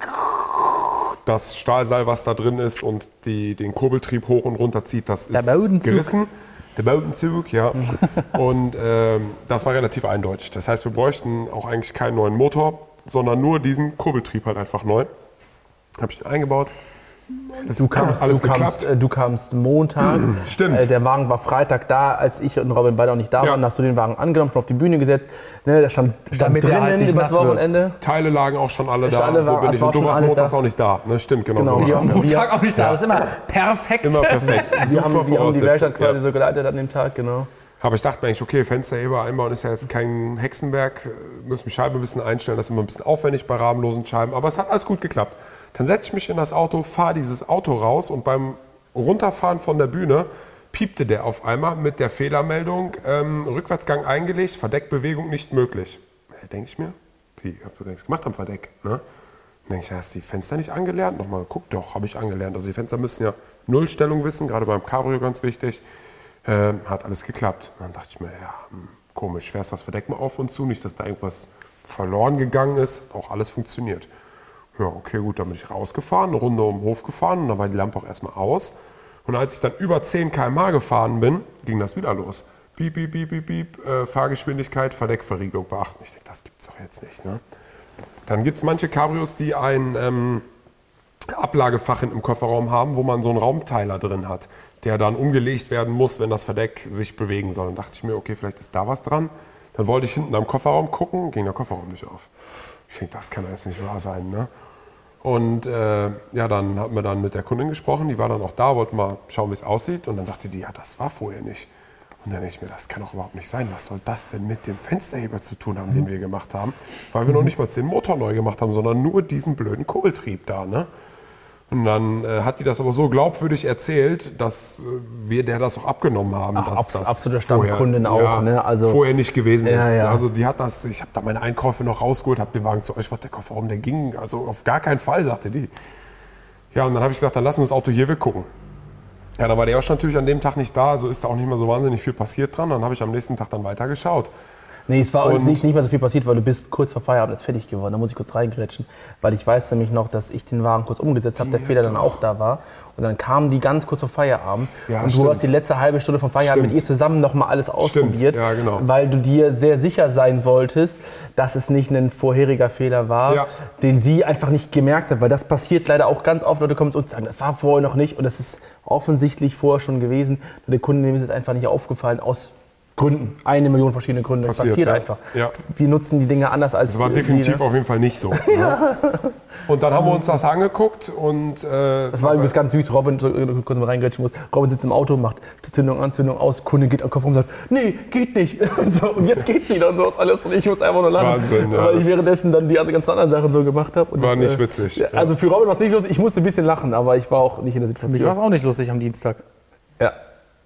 das Stahlseil, was da drin ist und die, den Kurbeltrieb hoch und runter zieht, das Der ist Bodenzug. gerissen. Der Bodenzug, ja. Und ähm, das war relativ eindeutig. Das heißt, wir bräuchten auch eigentlich keinen neuen Motor, sondern nur diesen Kurbeltrieb halt einfach neu. Habe ich den eingebaut. Das Du kamst, alles du, kamst, geklappt. äh, du kamst Montag. Stimmt. Äh, der Wagen war Freitag da, als ich und Robin beide noch nicht da Ja. waren. Da hast du den Wagen angenommen, schon auf die Bühne gesetzt. Ne, der stand, stand Damit der drinnen halt nicht übers nass wird. Wochenende. Teile lagen auch schon alle da. alle so war- bin es ich. war Und du schon warst alles montags da. auch nicht da. Ne? Stimmt, genau Genau, so. wir war haben- das. Montag auch nicht da, das ist immer perfekt. Immer perfekt. Wir haben, Super wir haben die Voraussetzung. Werkstatt quasi Ja. so geleitet an dem Tag, genau. Aber ich dachte mir eigentlich, okay, Fensterheber einbauen ist ja jetzt kein Hexenwerk. Wir müssen die Scheibe ein bisschen einstellen, das ist immer ein bisschen aufwendig bei rahmenlosen Scheiben. Aber es hat alles gut geklappt. Dann setze ich mich in das Auto, fahre dieses Auto raus und beim Runterfahren von der Bühne piepte der auf einmal mit der Fehlermeldung, ähm, Rückwärtsgang eingelegt, Verdeckbewegung nicht möglich. Da denke ich mir, wie, habt ihr gar nichts gemacht am Verdeck? Ne? Dann denke ich, hast du die Fenster nicht angelernt? Nochmal geguckt, doch, habe ich angelernt. Also die Fenster müssen ja Nullstellung wissen, gerade beim Cabrio ganz wichtig. Äh, hat alles geklappt. Und dann dachte ich mir, ja, hm, komisch, fährst das Verdeck mal auf und zu, nicht, dass da irgendwas verloren gegangen ist. Hat auch alles funktioniert. Ja, okay, gut, dann bin ich rausgefahren, eine Runde um den Hof gefahren und dann war die Lampe auch erstmal aus. Und als ich dann über zehn Kilometer pro Stunde gefahren bin, ging das wieder los. Piep, piep, piep, piep, piep, äh, Fahrgeschwindigkeit, Verdeckverriegelung beachten. Ich denke, das gibt's doch jetzt nicht. Ne? Dann gibt es manche Cabrios, die ein ähm, Ablagefach hinten im Kofferraum haben, wo man so einen Raumteiler drin hat, der dann umgelegt werden muss, wenn das Verdeck sich bewegen soll. Dann dachte ich mir, okay, vielleicht ist da was dran. Dann wollte ich hinten am Kofferraum gucken, ging der Kofferraum nicht auf. Ich denke, das kann ja jetzt nicht wahr sein. Ne? Und äh, ja, dann hat man dann mit der Kundin gesprochen, die war dann auch da, wollte mal schauen, wie es aussieht. Und dann sagte die, ja, das war vorher nicht. Und dann denke ich mir, das kann doch überhaupt nicht sein. Was soll das denn mit dem Fensterheber zu tun haben, den wir gemacht haben? Weil wir noch nicht mal den Motor neu gemacht haben, sondern nur diesen blöden Kurbeltrieb da. Ne? Und dann äh, hat die das aber so glaubwürdig erzählt, dass äh, wir der das auch abgenommen haben. Ach, dass abs- das absolute vorher- Stammkundin auch, ja, ne? Also- vorher nicht gewesen Ja, ist. ja. Also die hat das, ich habe da meine Einkäufe noch rausgeholt, habe den Wagen zu euch gebracht, der Kofferraum, der ging, also auf gar keinen Fall, sagte die. Ja, und dann habe ich gesagt, dann lassen wir das Auto hier, wir gucken. Ja, dann war der auch schon natürlich an dem Tag nicht da, also ist da auch nicht mehr so wahnsinnig viel passiert dran. Dann habe ich am nächsten Tag dann weiter geschaut. Nee, es war uns Und- nicht, nicht mehr so viel passiert, weil du bist kurz vor Feierabend erst fertig geworden. Da muss ich kurz reingrätschen, weil ich weiß nämlich noch, dass ich den Wagen kurz umgesetzt habe, der Fehler dann auch da war. Und dann kamen die ganz kurz vor Feierabend. Ja, und du stimmt. hast die letzte halbe Stunde vom Feierabend Stimmt. mit ihr zusammen nochmal alles ausprobiert, ja, genau. weil du dir sehr sicher sein wolltest, dass es nicht ein vorheriger Fehler war, Ja. den sie einfach nicht gemerkt hat. Weil das passiert leider auch ganz oft. Leute kommen zu uns und sagen, das war vorher noch nicht und das ist offensichtlich vorher schon gewesen. Und der Kunde, dem ist es einfach nicht aufgefallen aus Gründen. Eine Million verschiedene Gründe. Das Passiert, passiert ja. einfach. Ja. Wir nutzen die Dinge anders als Das war die, definitiv ne? auf jeden Fall nicht so. Ne? Und dann haben wir uns das angeguckt und äh, Das war übrigens ganz süß. Robin, so, äh, kurz mal reingrätschen muss. Robin sitzt im Auto, macht Zündung an, Zündung aus. Kunde geht am Kopf und sagt, nee, geht nicht. Und, so, und jetzt geht's wieder und so ist alles. Und ich muss einfach nur lachen. Wahnsinn, ja, weil ich das- währenddessen dann die ganzen anderen Sachen so gemacht habe. Und War das, nicht witzig, Ja, ja. also für Robin war es nicht lustig. Ich musste ein bisschen lachen, aber ich war auch nicht in der Für mich war es Situation. auch nicht lustig am Dienstag. Ja.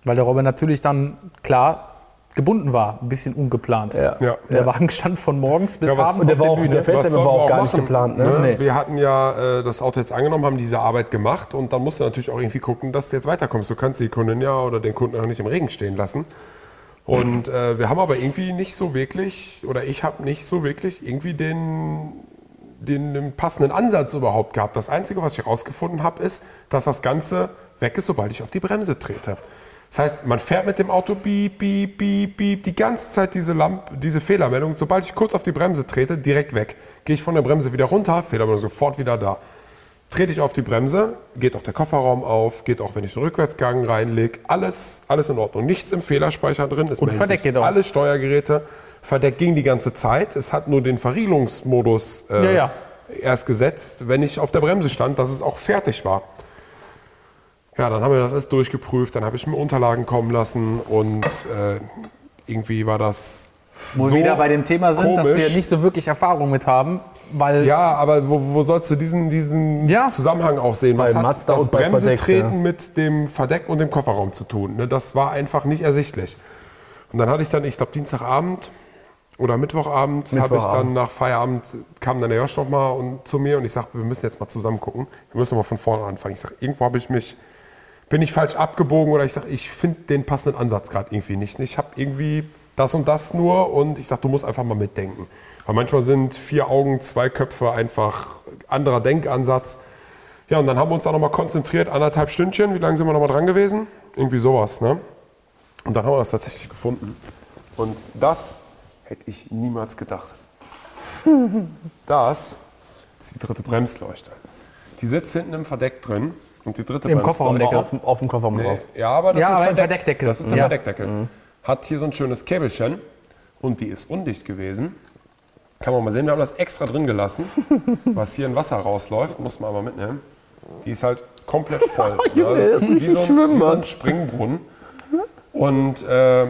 Weil der Robin natürlich dann, klar, gebunden war, ein bisschen ungeplant. Ja. Ja. Der Wagen stand von morgens bis Ja, was- abends Und der auf war der auch, Bühne. der Feldstein sollen war wir auch auch gar nicht machen? geplant. Ne? Ne? Nee. Wir hatten ja äh, das Auto jetzt angenommen, haben diese Arbeit gemacht und dann musst du natürlich auch irgendwie gucken, dass du jetzt weiterkommst. Du kannst die Kundin ja oder den Kunden auch nicht im Regen stehen lassen. Und äh, wir haben aber irgendwie nicht so wirklich, oder ich habe nicht so wirklich irgendwie den, den, den passenden Ansatz überhaupt gehabt. Das Einzige, was ich herausgefunden habe, ist, dass das Ganze weg ist, sobald ich auf die Bremse trete. Das heißt, man fährt mit dem Auto piep, piep, piep, piep, die ganze Zeit diese, Lampe, diese Fehlermeldung. Sobald ich kurz auf die Bremse trete, direkt weg. Gehe ich von der Bremse wieder runter, Fehlermeldung sofort wieder da. Trete ich auf die Bremse, geht auch der Kofferraum auf, geht auch, wenn ich den Rückwärtsgang reinlege. Alles, alles in Ordnung. Nichts im Fehlerspeicher drin. Es Und melden Verdeck sich geht auf. alle Steuergeräte. Verdeck ging die ganze Zeit. Es hat nur den Verriegelungsmodus äh, Ja, ja. erst gesetzt, wenn ich auf der Bremse stand, dass es auch fertig war. Ja, dann haben wir das alles durchgeprüft, dann habe ich mir Unterlagen kommen lassen und äh, irgendwie war das Wo so wir wieder bei dem Thema sind, dass komisch. wir nicht so wirklich Erfahrung mit haben, weil Ja, aber wo, wo sollst du diesen, diesen Ja. Zusammenhang auch sehen? Was Bei hat Mazda das und bei Verdeck, Bremsetreten ja. mit dem Verdeck und dem Kofferraum zu tun? Ne, das war einfach nicht ersichtlich. Und dann hatte ich dann, ich glaube Dienstagabend oder Mittwochabend, habe ich Mittwochabend. dann nach Feierabend, kam dann der Josh noch mal und, zu mir und ich sagte, wir müssen jetzt mal zusammen gucken. Wir müssen mal von vorne anfangen. Ich sage, irgendwo habe ich mich, bin ich falsch abgebogen oder ich sage, ich finde den passenden Ansatz gerade irgendwie nicht. Ich habe irgendwie das und das nur und ich sage, du musst einfach mal mitdenken. Weil manchmal sind vier Augen, zwei Köpfe einfach anderer Denkansatz. Ja, und dann haben wir uns da nochmal konzentriert, anderthalb Stündchen. Wie lange sind wir nochmal dran gewesen? Irgendwie sowas, ne? Und dann haben wir das tatsächlich gefunden. Und das hätte ich niemals gedacht. Das ist die dritte Bremsleuchte. Die sitzt hinten im Verdeck drin. Und die dritte Im Bremsleuchte- Kofferraumdeckel. Auf, dem- auf dem Kofferraum Nee, drauf. ja, aber das Ja, ist aber im Verdeck. Verdeckdeckel. Das ist der Ja. Verdeckdeckel. Hat hier so ein schönes Käbelchen und die ist undicht gewesen. Kann man mal sehen, wir haben das extra drin gelassen, was hier in Wasser rausläuft, muss man aber mitnehmen. Die ist halt komplett voll. Junge, das das ist ist wie so, ein, schwimmen, wie so ein Mann. Springbrunnen. Und äh,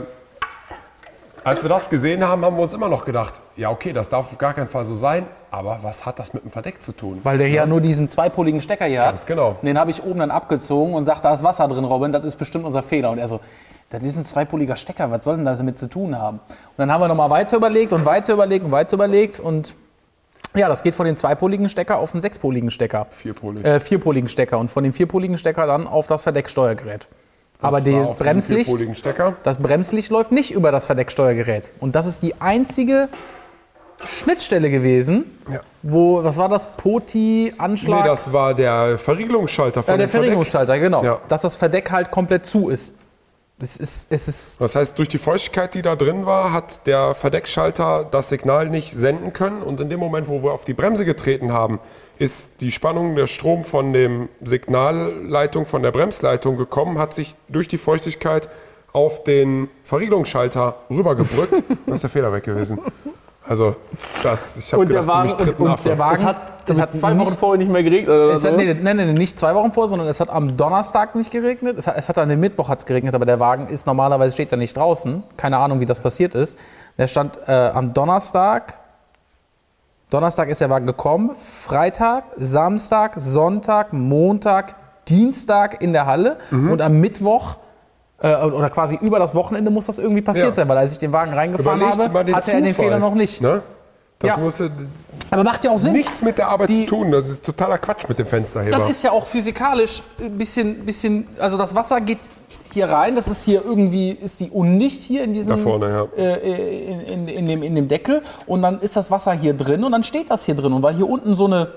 als wir das gesehen haben, haben wir uns immer noch gedacht, ja okay, das darf auf gar keinen Fall so sein, aber was hat das mit dem Verdeck zu tun? weil der hier ja nur diesen zweipoligen Stecker hier Ganz hat. genau. Den habe ich oben dann abgezogen und sagt, da ist Wasser drin, Robin, das ist bestimmt unser Fehler. Und er so, das ist ein zweipoliger Stecker, was soll denn das damit zu tun haben? Und dann haben wir nochmal weiter überlegt und weiter überlegt und weiter überlegt und ja, das geht von den zweipoligen Stecker auf den sechspoligen Stecker. Vierpolig. Äh, vierpoligen Stecker und von dem vierpoligen Stecker dann auf das Verdecksteuergerät. Aber Das die war auf diesem Bremslicht, vierpoligen Stecker. das Bremslicht läuft nicht über das Verdecksteuergerät. Und das ist die einzige Schnittstelle gewesen, Ja. wo, was war das, Poti-Anschlag? Nee, das war der Verriegelungsschalter von äh, der dem Verdeck. Verriegelungsschalter, genau. Ja. Dass das Verdeck halt komplett zu ist. Es ist, es ist Das heißt, durch die Feuchtigkeit, die da drin war, hat der Verdeckschalter das Signal nicht senden können. Und in dem Moment, wo wir auf die Bremse getreten haben, ist die Spannung, der Strom von der Signalleitung, von der Bremsleitung gekommen, hat sich durch die Feuchtigkeit auf den Verriegelungsschalter rübergebrückt. Dann ist der Fehler weg gewesen. Also, das, ich habe Und der gedacht, Wagen, mich tritt und, ein und der Affe. Wagen Es hat- das es hat hat zwei Wochen nicht- vorher nicht mehr geregnet oder Es so. hat, nee, nee, nee, nicht zwei Wochen vor, sondern es hat am Donnerstag nicht geregnet. Es hat, es hat an dem Mittwoch hat's geregnet, aber der Wagen ist normalerweise steht er nicht draußen. Keine Ahnung, wie das passiert ist. Der stand äh, am Donnerstag. Donnerstag ist der Wagen gekommen. Freitag, Samstag, Sonntag, Montag, Dienstag in der Halle. Mhm. Und am Mittwoch äh, oder quasi über das Wochenende muss das irgendwie passiert Ja. sein, weil als ich den Wagen reingefahren Überlegt habe, mal den hatte er den Zufall, Fehler noch nicht. Ne? Das Ja. musste Aber macht ja auch Sinn. nichts mit der Arbeit Die- zu tun. Das ist totaler Quatsch mit dem Fensterheber. Das ist ja auch physikalisch ein bisschen, bisschen, also das Wasser geht hier rein, das ist hier irgendwie, ist die undicht hier in diesem, Da vorne, ja. äh, in, in, in, dem, in dem Deckel und dann ist das Wasser hier drin und dann steht das hier drin und weil hier unten so eine,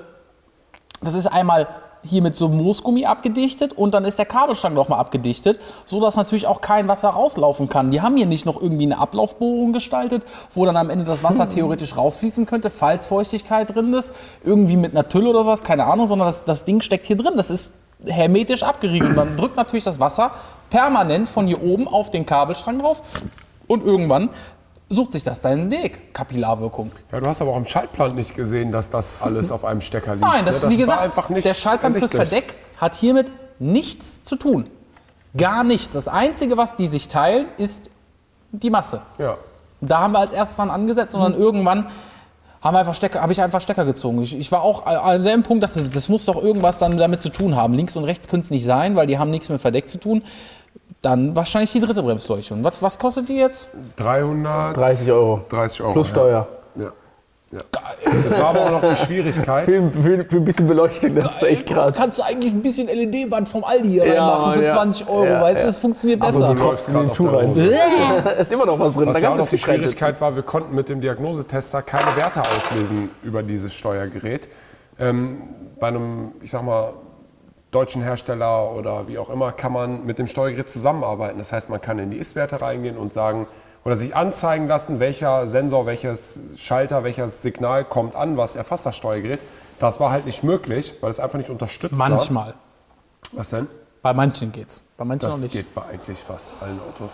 das ist einmal hier mit so Moosgummi abgedichtet und dann ist der Kabelstrang nochmal abgedichtet, so dass natürlich auch kein Wasser rauslaufen kann. Die haben hier nicht noch irgendwie eine Ablaufbohrung gestaltet, wo dann am Ende das Wasser theoretisch rausfließen könnte, falls Feuchtigkeit drin ist, irgendwie mit einer Tülle oder was, keine Ahnung, sondern das, das Ding steckt hier drin. Das ist hermetisch abgeriegelt. Und dann drückt natürlich das Wasser permanent von hier oben auf den Kabelstrang drauf und irgendwann sucht sich das seinen Weg. Kapillarwirkung. Ja, du hast aber auch im Schaltplan nicht gesehen, dass das alles auf einem Stecker liegt. Nein, das, ne? wie gesagt, war einfach nicht der Schaltplan fürs ersichtlich. Verdeck hat hiermit nichts zu tun. Gar nichts. Das Einzige, was die sich teilen, ist die Masse. Ja. Und da haben wir als erstes dann angesetzt und dann irgendwann haben wir einfach Stecker, habe ich einfach Stecker gezogen. Ich, ich war auch an selben Punkt, dachte, das muss doch irgendwas dann damit zu tun haben. Links und rechts könnte es nicht sein, weil die haben nichts mit Verdeck zu tun. Dann wahrscheinlich die dritte Bremsleuchte. Was, was kostet die jetzt? dreihundertdreißig Euro. Euro. Plus Steuer. Ja. Ja. Das war aber auch noch die Schwierigkeit. Für, für, für ein bisschen Beleuchtung, das ist echt krass. Kannst du eigentlich ein bisschen L E D-Band vom Aldi hier Ja, reinmachen für ja. zwanzig Euro, Ja, weißt du, ja. das funktioniert Aber besser. du läufst in den gerade Schuh auf der rein. Hose. ist immer noch was drin. Was da ja auch kannst du noch die viel rein- Schwierigkeit war, wir konnten mit dem Diagnosetester keine Werte auslesen über dieses Steuergerät. Ähm, bei einem, ich sag mal, deutschen Hersteller oder wie auch immer, kann man mit dem Steuergerät zusammenarbeiten. Das heißt, man kann in die Ist-Werte reingehen und sagen oder sich anzeigen lassen, welcher Sensor, welches Schalter, welches Signal kommt an, was erfasst das Steuergerät. Das war halt nicht möglich, weil es einfach nicht unterstützt war. Manchmal. Was denn? Bei manchen geht's. Bei manchen Das auch nicht. geht bei eigentlich fast allen Autos.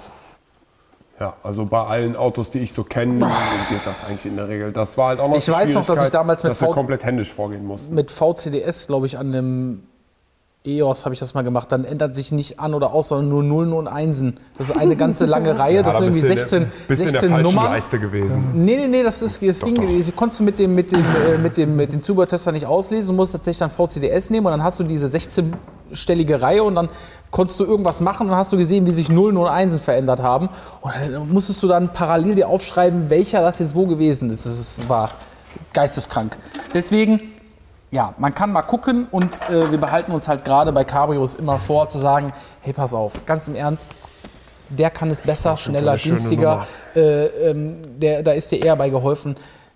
Ja, also bei allen Autos, die ich so kenne, geht das eigentlich in der Regel. Das war halt auch noch Ich die weiß noch, dass ich Schwierigkeit, damals mit dass wir V- komplett händisch vorgehen mussten. Mit V C D S, glaube ich, an dem E O S habe ich das mal gemacht. Dann ändert sich nicht an oder aus, sondern nur Nullen und Einsen. Das ist eine ganze lange Reihe. Das da sind bist irgendwie du in der- sechzehn, bist du in der sechzehn falschen Nummern. Leiste gewesen. Nee, nee, nee, das ist das Doch, Ding. doch. Das konntest du mit dem, mit dem, äh, mit dem, mit dem Zubehörtester nicht auslesen. Du musst tatsächlich dann V C D S nehmen und dann hast du diese sechzehnstellige Reihe und dann konntest du irgendwas machen und dann hast du gesehen, wie sich Nullen und Einsen verändert haben. Und dann musstest du dann parallel dir aufschreiben, welcher das jetzt wo gewesen ist. Das ist, war geisteskrank. Deswegen, ja, man kann mal gucken und äh, wir behalten uns halt gerade bei Cabrios immer vor, zu sagen, hey, pass auf, ganz im Ernst, der kann es besser, schneller, eine schöne günstiger, äh, ähm, der, da ist dir eher bei geholfen.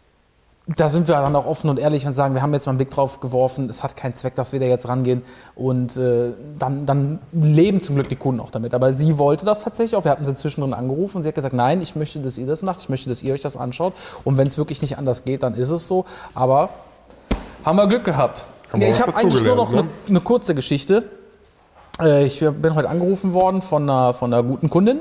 Da sind wir dann auch offen und ehrlich und sagen, wir haben jetzt mal einen Blick drauf geworfen, es hat keinen Zweck, dass wir da jetzt rangehen und äh, dann, dann leben zum Glück die Kunden auch damit. Aber sie wollte das tatsächlich auch, wir hatten sie zwischendrin angerufen und sie hat gesagt, nein, ich möchte, dass ihr das macht, ich möchte, dass ihr euch das anschaut und wenn es wirklich nicht anders geht, dann ist es so, aber haben wir Glück gehabt. Haben Ja, wir ich was habe eigentlich nur noch dazugelernt, eine, eine kurze Geschichte. Äh, ich bin heute angerufen worden von einer, von einer guten Kundin,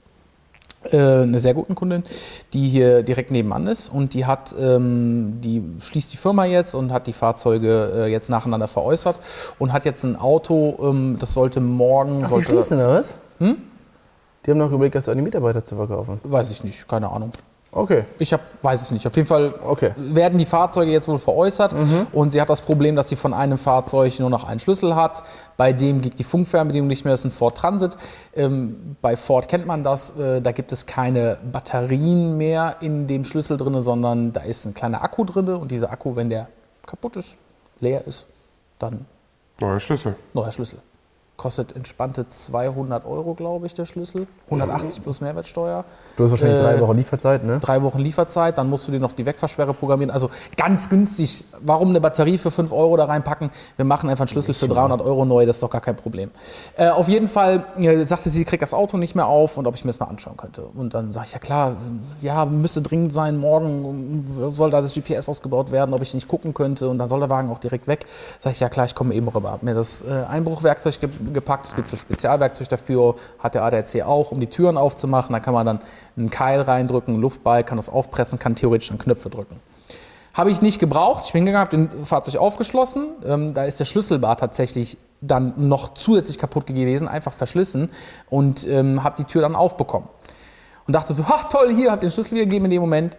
äh, eine sehr guten Kundin, die hier direkt nebenan ist und die hat, ähm, die schließt die Firma jetzt und hat die Fahrzeuge äh, jetzt nacheinander veräußert und hat jetzt ein Auto, ähm, das sollte morgen, Ach, die sollte, schließen oder was? Hm? Die haben noch überlegt, das an die Mitarbeiter zu verkaufen. weiß ich nicht, keine Ahnung. Okay. Ich hab, weiß es nicht. Auf jeden Fall Okay. werden die Fahrzeuge jetzt wohl veräußert und sie hat das Problem, dass sie von einem Fahrzeug nur noch einen Schlüssel hat. Bei dem geht die Funkfernbedienung nicht mehr, das ist ein Ford Transit. Ähm, bei Ford kennt man das, äh, da gibt es keine Batterien mehr in dem Schlüssel drin, sondern da ist ein kleiner Akku drin und dieser Akku, wenn der kaputt ist, leer ist, dann Neuer Schlüssel. neuer Schlüssel. Kostet entspannte zweihundert Euro, glaube ich, der Schlüssel. hundertachtzig plus Mehrwertsteuer. Du hast wahrscheinlich Äh, drei Wochen Lieferzeit, ne? Drei Wochen Lieferzeit, dann musst du dir noch die Wegfahrsperre programmieren. Also ganz günstig. Warum eine Batterie für fünf Euro da reinpacken? Wir machen einfach einen Schlüssel für dreihundert Euro neu, das ist doch gar kein Problem. Äh, auf jeden Fall äh, sagte sie, sie kriegt das Auto nicht mehr auf und ob ich mir das mal anschauen könnte. Und dann sage ich, ja klar, ja, müsste dringend sein, morgen soll da das G P S ausgebaut werden, ob ich nicht gucken könnte und dann soll der Wagen auch direkt weg. Sag ich, ja klar, ich komme eben rüber. Hab mir das äh, Einbruchwerkzeug ge gepackt, es gibt so Spezialwerkzeug dafür, hat der A D A C auch, um die Türen aufzumachen. Da kann man dann einen Keil reindrücken, einen Luftball, kann das aufpressen, kann theoretisch dann Knöpfe drücken. Habe ich nicht gebraucht. Ich bin gegangen, habe den Fahrzeug aufgeschlossen. Ähm, da ist der Schlüsselbar tatsächlich dann noch zusätzlich kaputt gewesen, einfach verschlissen und ähm, habe die Tür dann aufbekommen. Und dachte so, ha toll, hier, habe den Schlüssel wieder gegeben in dem Moment.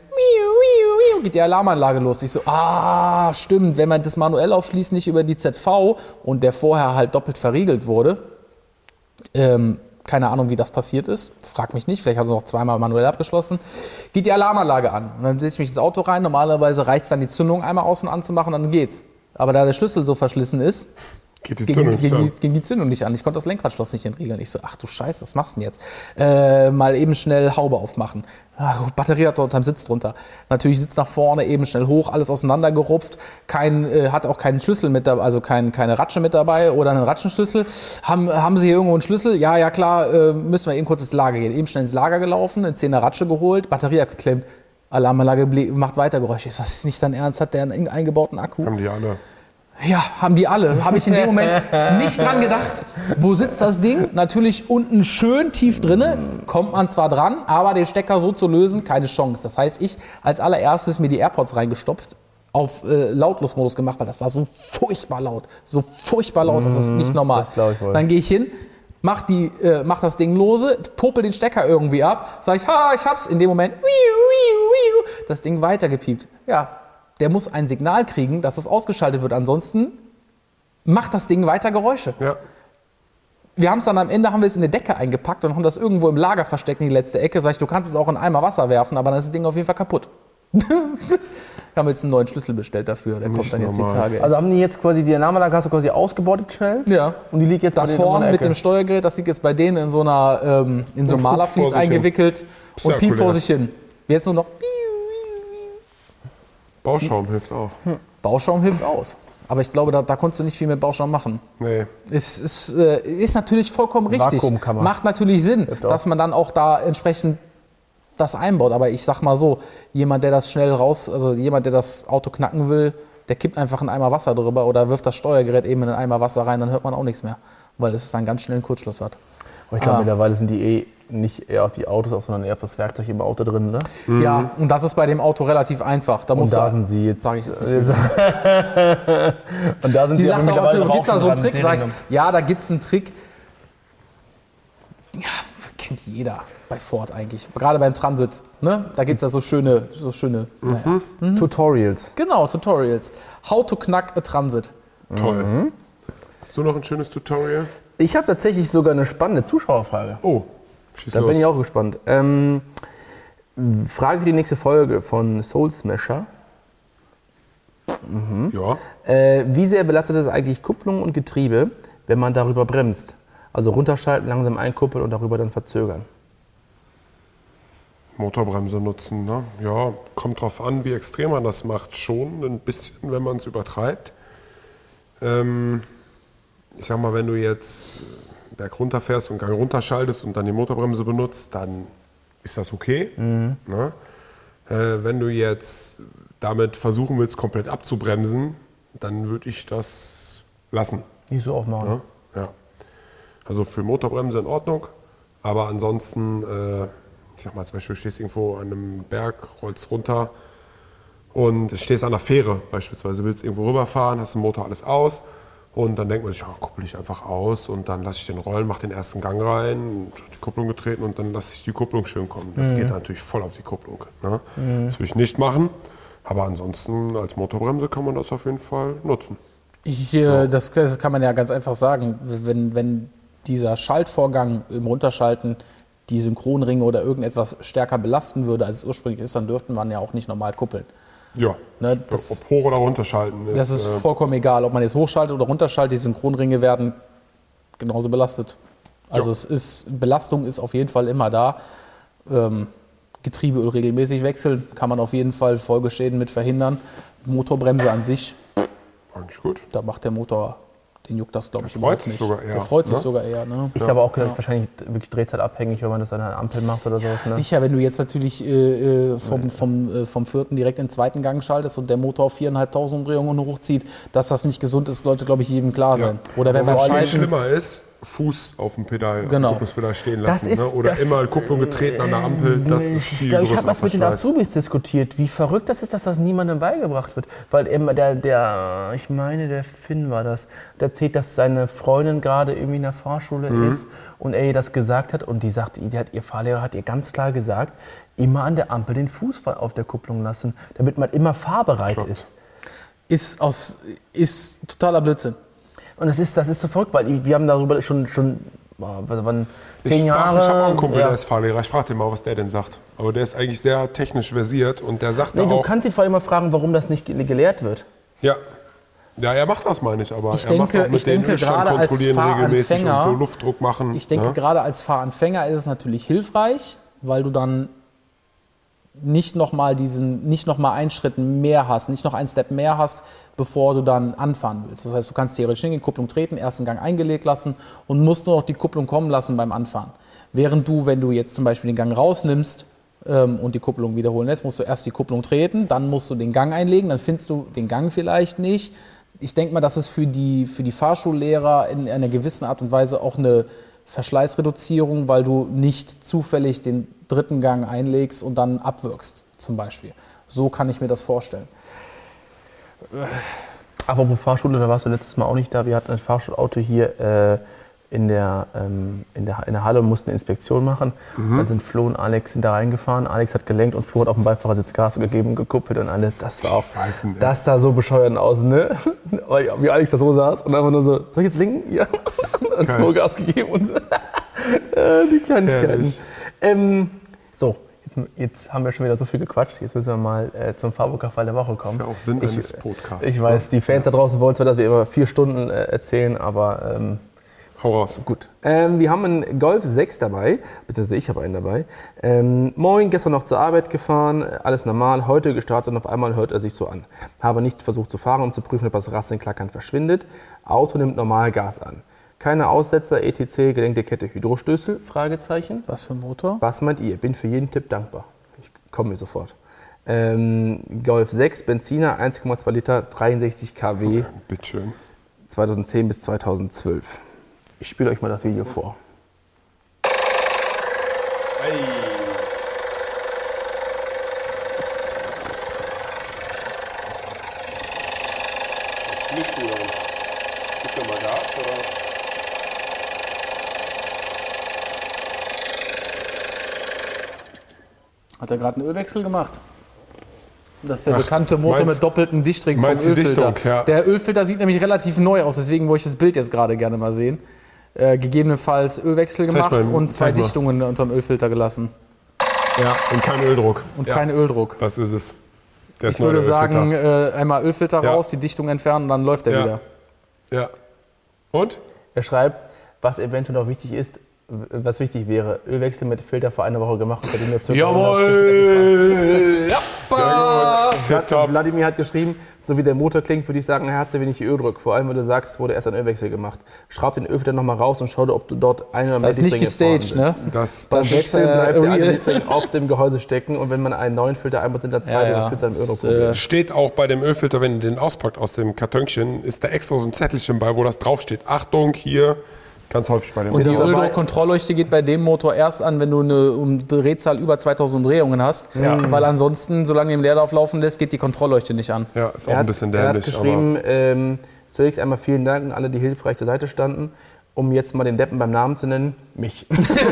Geht die Alarmanlage los. Ich so, ah, stimmt, wenn man das manuell aufschließt, nicht über die Z V und der vorher halt doppelt verriegelt wurde, ähm, keine Ahnung, wie das passiert ist. Frag mich nicht, vielleicht hat er noch zweimal manuell abgeschlossen. Geht die Alarmanlage an. Und dann setze ich mich ins Auto rein. Normalerweise reicht es dann, die Zündung einmal aus und anzumachen, dann geht's. Aber da der Schlüssel so verschlissen ist, Geht die ging, Zündung ging, an. die, ging die Zündung nicht an. Ich konnte das Lenkradschloss nicht entriegeln. Ich so, ach du Scheiße, was machst du denn jetzt? Äh, mal eben schnell Haube aufmachen. Ah, Batterie hat unterm Sitz drunter. Natürlich Sitz nach vorne, eben schnell hoch, alles auseinandergerupft. Kein, äh, hat auch keinen Schlüssel mit dabei, also kein, keine Ratsche mit dabei oder einen Ratschenschlüssel. Haben, haben Sie hier irgendwo einen Schlüssel? Ja, ja klar, äh, müssen wir eben kurz ins Lager gehen. Eben schnell ins Lager gelaufen, eine zehner Ratsche geholt, Batterie abgeklemmt. Alarmanlage macht weiter Geräusche. Ist das nicht dein Ernst? Hat der einen eingebauten Akku? Haben die alle. Ja, haben die alle. Habe ich in dem Moment nicht dran gedacht. Wo sitzt das Ding? Natürlich unten schön tief drinne. Kommt man zwar dran, aber den Stecker so zu lösen, keine Chance. Das heißt, ich als allererstes mir die AirPods reingestopft, auf äh, Lautlosmodus gemacht, weil das war so furchtbar laut. So furchtbar laut, das ist nicht normal. das glaub ich wohl. Dann gehe ich hin, mach, die, äh, mach das Ding lose, popel den Stecker irgendwie ab, sag ich, ha, ich hab's. In dem Moment, das Ding weitergepiept. Ja. Der muss ein Signal kriegen, dass das ausgeschaltet wird. Ansonsten macht das Ding weiter Geräusche. Ja. wir haben es dann am Ende, haben wir es in eine Decke eingepackt und haben das irgendwo im Lager versteckt in die letzte Ecke. Sag ich, du kannst es auch in einen Eimer Wasser werfen, aber dann ist das Ding auf jeden Fall kaputt. Wir haben jetzt einen neuen Schlüssel bestellt dafür, der kommt Nicht dann jetzt normal. die Tage. Also haben die jetzt quasi die Alarmanlage hast du quasi ausgebeutet schnell? ja. Und die liegt jetzt bei Das denen in Horn der mit Ecke. dem Steuergerät, das liegt jetzt bei denen in so einer ähm, in so einem Und guckt Malerflies vor sich hin. eingewickelt und Ja, piept cool, vor ja. sich hin. Jetzt nur noch Bauschaum hilft auch. Bauschaum hilft aus. Aber ich glaube, da, da konntest du nicht viel mit Bauschaum machen. Nee. Es ist, äh, ist natürlich vollkommen richtig. Vakuumkammer. Macht natürlich Sinn, Hilft auch. dass man dann auch da entsprechend das einbaut. Aber ich sag mal so, jemand, der das schnell raus, also jemand, der das Auto knacken will, der kippt einfach einen Eimer Wasser drüber oder wirft das Steuergerät eben in einen Eimer Wasser rein, dann hört man auch nichts mehr. Weil es dann ganz schnell einen Kurzschluss hat. Aber ich glaube, Ah. mittlerweile sind die eh nicht eher auf die Autos aus, sondern eher auf das Werkzeug im Auto drin. Ne? Ja, und das ist bei dem Auto relativ einfach. Da Und musst da du, sind sie jetzt. Sag ich jetzt äh, Und da sind Sie sie sagt auch, mittlerweile gibt es da so einen Trick? Sag ich, dran. ja, da gibt es einen Trick. Ja, kennt jeder bei Ford eigentlich. Gerade beim Transit. Ne? Da gibt es ja so schöne, so schöne naja. Tutorials. Genau, Tutorials. How to knack a Transit. Toll. Hast du noch ein schönes Tutorial? Ich habe tatsächlich sogar eine spannende Zuschauerfrage. Oh, schieß Da los. bin ich auch gespannt. Ähm, Frage für die nächste Folge von Soul Smasher. Ja. Äh, wie sehr belastet es eigentlich Kupplung und Getriebe, wenn man darüber bremst? Also runterschalten, langsam einkuppeln und darüber dann verzögern. Motorbremse nutzen, ne? Ja, kommt drauf an, wie extrem man das macht. Schon ein bisschen, wenn man es übertreibt. Ähm, ich sag mal, wenn du jetzt Berg runterfährst und Gang runterschaltest und dann die Motorbremse benutzt, dann ist das okay. Ne? Äh, wenn du jetzt damit versuchen willst, komplett abzubremsen, dann würde ich das lassen. Nicht so aufmachen. Ne? Ja. Also für Motorbremse in Ordnung, aber ansonsten, äh, ich sag mal zum Beispiel, du stehst irgendwo an einem Berg, rollst runter und stehst an der Fähre beispielsweise, willst irgendwo rüberfahren, hast den Motor alles aus und dann denkt man sich, ja, kuppel ich einfach aus und dann lasse ich den rollen, mach den ersten Gang rein, und die Kupplung getreten und dann lasse ich die Kupplung schön kommen. Das geht natürlich voll auf die Kupplung. Ne? Das will ich nicht machen, aber ansonsten als Motorbremse kann man das auf jeden Fall nutzen. Ich, äh, das, das kann man ja ganz einfach sagen. Wenn, wenn dieser Schaltvorgang im Runterschalten die Synchronringe oder irgendetwas stärker belasten würde, als es ursprünglich ist, dann dürften man ja auch nicht normal kuppeln. Ja, Ne, das- ob hoch oder runterschalten ist. Das ist äh, vollkommen egal, ob man jetzt hochschaltet oder runterschaltet, die Synchronringe werden genauso belastet. Also Ja. es ist, Belastung ist auf jeden Fall immer da. Ähm, Getriebeöl regelmäßig wechseln, kann man auf jeden Fall Folgeschäden mit verhindern. Motorbremse an sich, eigentlich gut. da macht der Motor, den juckt das glaube ich freut überhaupt sich nicht. sogar eher, Der freut sich ne? sogar eher. Ne? Ich habe auch gedacht, wahrscheinlich wirklich drehzeitabhängig, wenn man das an einer Ampel macht oder sowas. Ne? Sicher, wenn du jetzt natürlich äh, äh, vom, vom, äh, vom vierten direkt in den zweiten Gang schaltest und der Motor auf viertausendfünfhundert Umdrehungen hochzieht, dass das nicht gesund ist, sollte, glaube ich, jedem klar sein. Oder wenn Aber wir was viel schalten, schlimmer ist, Fuß auf dem Pedal, Genau. auf dem Kupplungspedal stehen Das lassen. ist- ne? Oder das- immer Kupplung getreten an der Ampel, das ist viel Ich glaube, ich größerer habe was mit den Verschleiß. Azubis diskutiert, wie verrückt das ist, dass das niemandem beigebracht wird. Weil immer der, der, ich meine, der Finn war das, der erzählt, dass seine Freundin gerade irgendwie in der Fahrschule Mhm. ist und er ihr das gesagt hat und die sagt, die hat, ihr Fahrlehrer hat ihr ganz klar gesagt, immer an der Ampel den Fuß auf der Kupplung lassen, damit man immer fahrbereit Klappt. ist. ist, aus, ist totaler Blödsinn. Und das ist, das ist so verrückt, weil wir haben darüber schon, schon boah, wann, zehn Ich, frag, Jahre. ich habe auch einen Kumpel, ja. der ist Fahrlehrer. Ich frage den mal, was der denn sagt. Aber der ist eigentlich sehr technisch versiert und der sagt Nee, du auch, kannst ihn vor allem mal fragen, warum das nicht ge- gelehrt wird. ja, ja, er macht das, meine ich. Aber Ich er macht denke- auch mit ich denke, den Ölstand gerade als kontrollieren regelmäßig und Fahranfänger- so Luftdruck machen. Ich denke, ne? gerade als Fahranfänger ist es natürlich hilfreich, weil du dann nicht nochmal diesen, nicht noch mal einen Schritt mehr hast, nicht noch einen Step mehr hast, bevor du dann anfahren willst. Das heißt, du kannst theoretisch hingehen, Kupplung treten, ersten Gang eingelegt lassen und musst nur noch die Kupplung kommen lassen beim Anfahren. Während du, wenn du jetzt zum Beispiel den Gang rausnimmst ähm, und die Kupplung wiederholen lässt, musst du erst die Kupplung treten, dann musst du den Gang einlegen, dann findest du den Gang vielleicht nicht. Ich denke mal, das ist für die, für die Fahrschullehrer in einer gewissen Art und Weise auch eine Verschleißreduzierung, weil du nicht zufällig den dritten Gang einlegst und dann abwirkst, zum Beispiel. So kann ich mir das vorstellen. Apropos Fahrschule, da warst du letztes Mal auch nicht da. Wir hatten ein Fahrschulauto hier. Äh, in der, ähm, in der, in der Halle und mussten eine Inspektion machen. Mhm. Dann sind Flo und Alex sind da reingefahren. Alex hat gelenkt und Flo hat auf dem Beifahrersitz Gas gegeben und gekuppelt und alles. Das war auch, Pfeifen, das sah so bescheuert aus, ne? Wie Alex da so saß und einfach nur so, soll ich jetzt linken? Ja. Und dann Flo Gas gegeben und die Kleinigkeiten. Ähm, so, jetzt, jetzt haben wir schon wieder so viel gequatscht. Jetzt müssen wir mal äh, zum Freiburger-Fall der Woche kommen. Das ist ja auch Sinn ich, eines Podcasts. Ich weiß, die Fans ja. da draußen wollen zwar, dass wir immer vier Stunden äh, erzählen, aber... Ähm, Hau raus. Gut. Ähm, wir haben einen Golf sechs dabei, beziehungsweise ich habe einen dabei. Ähm, moin, gestern noch zur Arbeit gefahren, alles normal, heute gestartet und auf einmal hört er sich so an. Habe nicht versucht zu fahren, um zu prüfen, ob das Rasseln, Klackern verschwindet. Auto nimmt normal Gas an. Keine Aussetzer, et cetera, gelenkte Kette, Hydrostößel, Fragezeichen. Was für ein Motor? Was meint ihr? Bin für jeden Tipp dankbar. Ich komme mir sofort. Ähm, Golf sechs, Benziner, eins Komma zwei Liter, dreiundsechzig Kilowatt. Ja, bitteschön. zweitausendzehn bis zweitausendzwölf. Ich spiele euch mal das Video vor. Hey. Das ist nicht gut. Gib doch mal Gas, oder? Hat er gerade einen Ölwechsel gemacht? Das ist der Ach, bekannte Motor meinst- mit doppeltem Dichtring vom meinst die Ölfilter. Dichtung, ja. Der Ölfilter sieht nämlich relativ neu aus, deswegen wollte ich das Bild jetzt gerade gerne mal sehen. Äh, gegebenenfalls Ölwechsel Zeig gemacht mal, und zwei zeig mal. Dichtungen unter den Ölfilter gelassen. Ja, und kein Öldruck. Und ja. kein Öldruck. Das ist es. Der ist Ich neu, würde der sagen, Ölfilter. äh, einmal Ölfilter Ja. raus, die Dichtung entfernen und dann läuft er Ja. wieder. Ja. Und? Er schreibt, was eventuell noch wichtig ist, was wichtig wäre, Ölwechsel mit Filter vor einer Woche gemacht und seitdem nur circa Jawohl! Ja. Sehr gut. Tipptopp. Wladimir hat geschrieben, so wie der Motor klingt, würde ich sagen, er hat sehr wenig Öldruck. Vor allem, wenn du sagst, es wurde erst ein Ölwechsel gemacht. Schraub den Ölfilter nochmal raus und schau, ob du dort einen oder mehr Das ist nicht Dichtringe gestaged, vorhanden ne? sind. Das, Beim Das ist, Wechseln äh, bleibt der alte real. Dichtring auf dem Gehäuse stecken und wenn man einen neuen Filter einbaut, sind da zwei, Ja, ja. das führt zu einem Öldruckproblem. steht auch bei dem Ölfilter, wenn ihr den auspackt aus dem Kartönchen, ist da extra so ein Zettelchen bei, wo das draufsteht. Achtung, hier, ganz häufig bei dem Und die dabei. Öldruck-Kontrollleuchte geht bei dem Motor erst an, wenn du eine um Drehzahl über zweitausend Umdrehungen hast. Ja. Weil ansonsten, solange du im Leerlauf laufen lässt, geht die Kontrollleuchte nicht an. Ja, ist auch Er ein hat, bisschen er hat dämlich. geschrieben, ähm, zunächst einmal vielen Dank an alle, die hilfreich zur Seite standen. Um jetzt mal den Deppen beim Namen zu nennen, mich.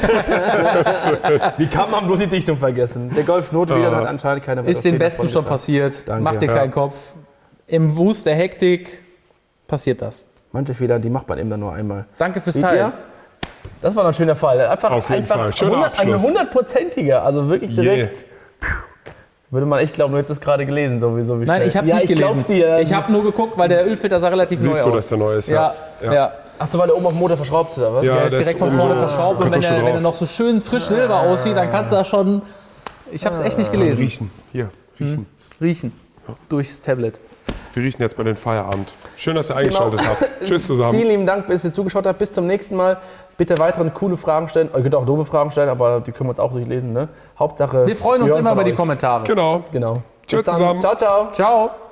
Wie kann man bloß die Dichtung vergessen? Der Golf Notwedern hat anscheinend keine Ist den Besten schon davon passiert. Danke. Mach dir Ja. keinen Kopf. Im Wust der Hektik passiert das. Manche Fehler, die macht man eben dann nur einmal. Danke fürs Seht Teilen. ihr? Das war ein schöner Fall. Einfach, Auf jeden einfach Fall. Schöner hundert, eine Abschluss. hundertprozentige, also wirklich direkt. Yeah. Würde man echt glauben, du hättest es gerade gelesen, sowieso. Wie Nein, schnell. ich habe ja, nicht ich gelesen. glaub's dir. Ich habe nur geguckt, weil der Ölfilter sah relativ Siehst neu du, aus. dass der neu ist? Ja, ja. Ja. Achso, weil der oben auf dem Motor verschraubt ist, oder was? Ja. Der ist der direkt ist von vorne oben so- verschraubt und wenn Kartusche er, wenn er drauf. noch so schön frisch silber aussieht, dann kannst du da schon... Ich habe es echt nicht gelesen. Riechen. Hier, riechen. Riechen. Durchs Tablet. Wir riechen jetzt mal den Feierabend. Schön, dass ihr eingeschaltet habt. Tschüss zusammen. Vielen lieben Dank, dass ihr zugeschaut habt. Bis zum nächsten Mal. Bitte weiteren coole Fragen stellen. Ihr könnt auch doofe Fragen stellen, aber die können wir uns auch durchlesen. Ne? Hauptsache. Wir freuen uns hören immer von über die euch. Kommentare. Genau. Genau. Tschüss Bis dann. zusammen. Ciao, ciao. Ciao.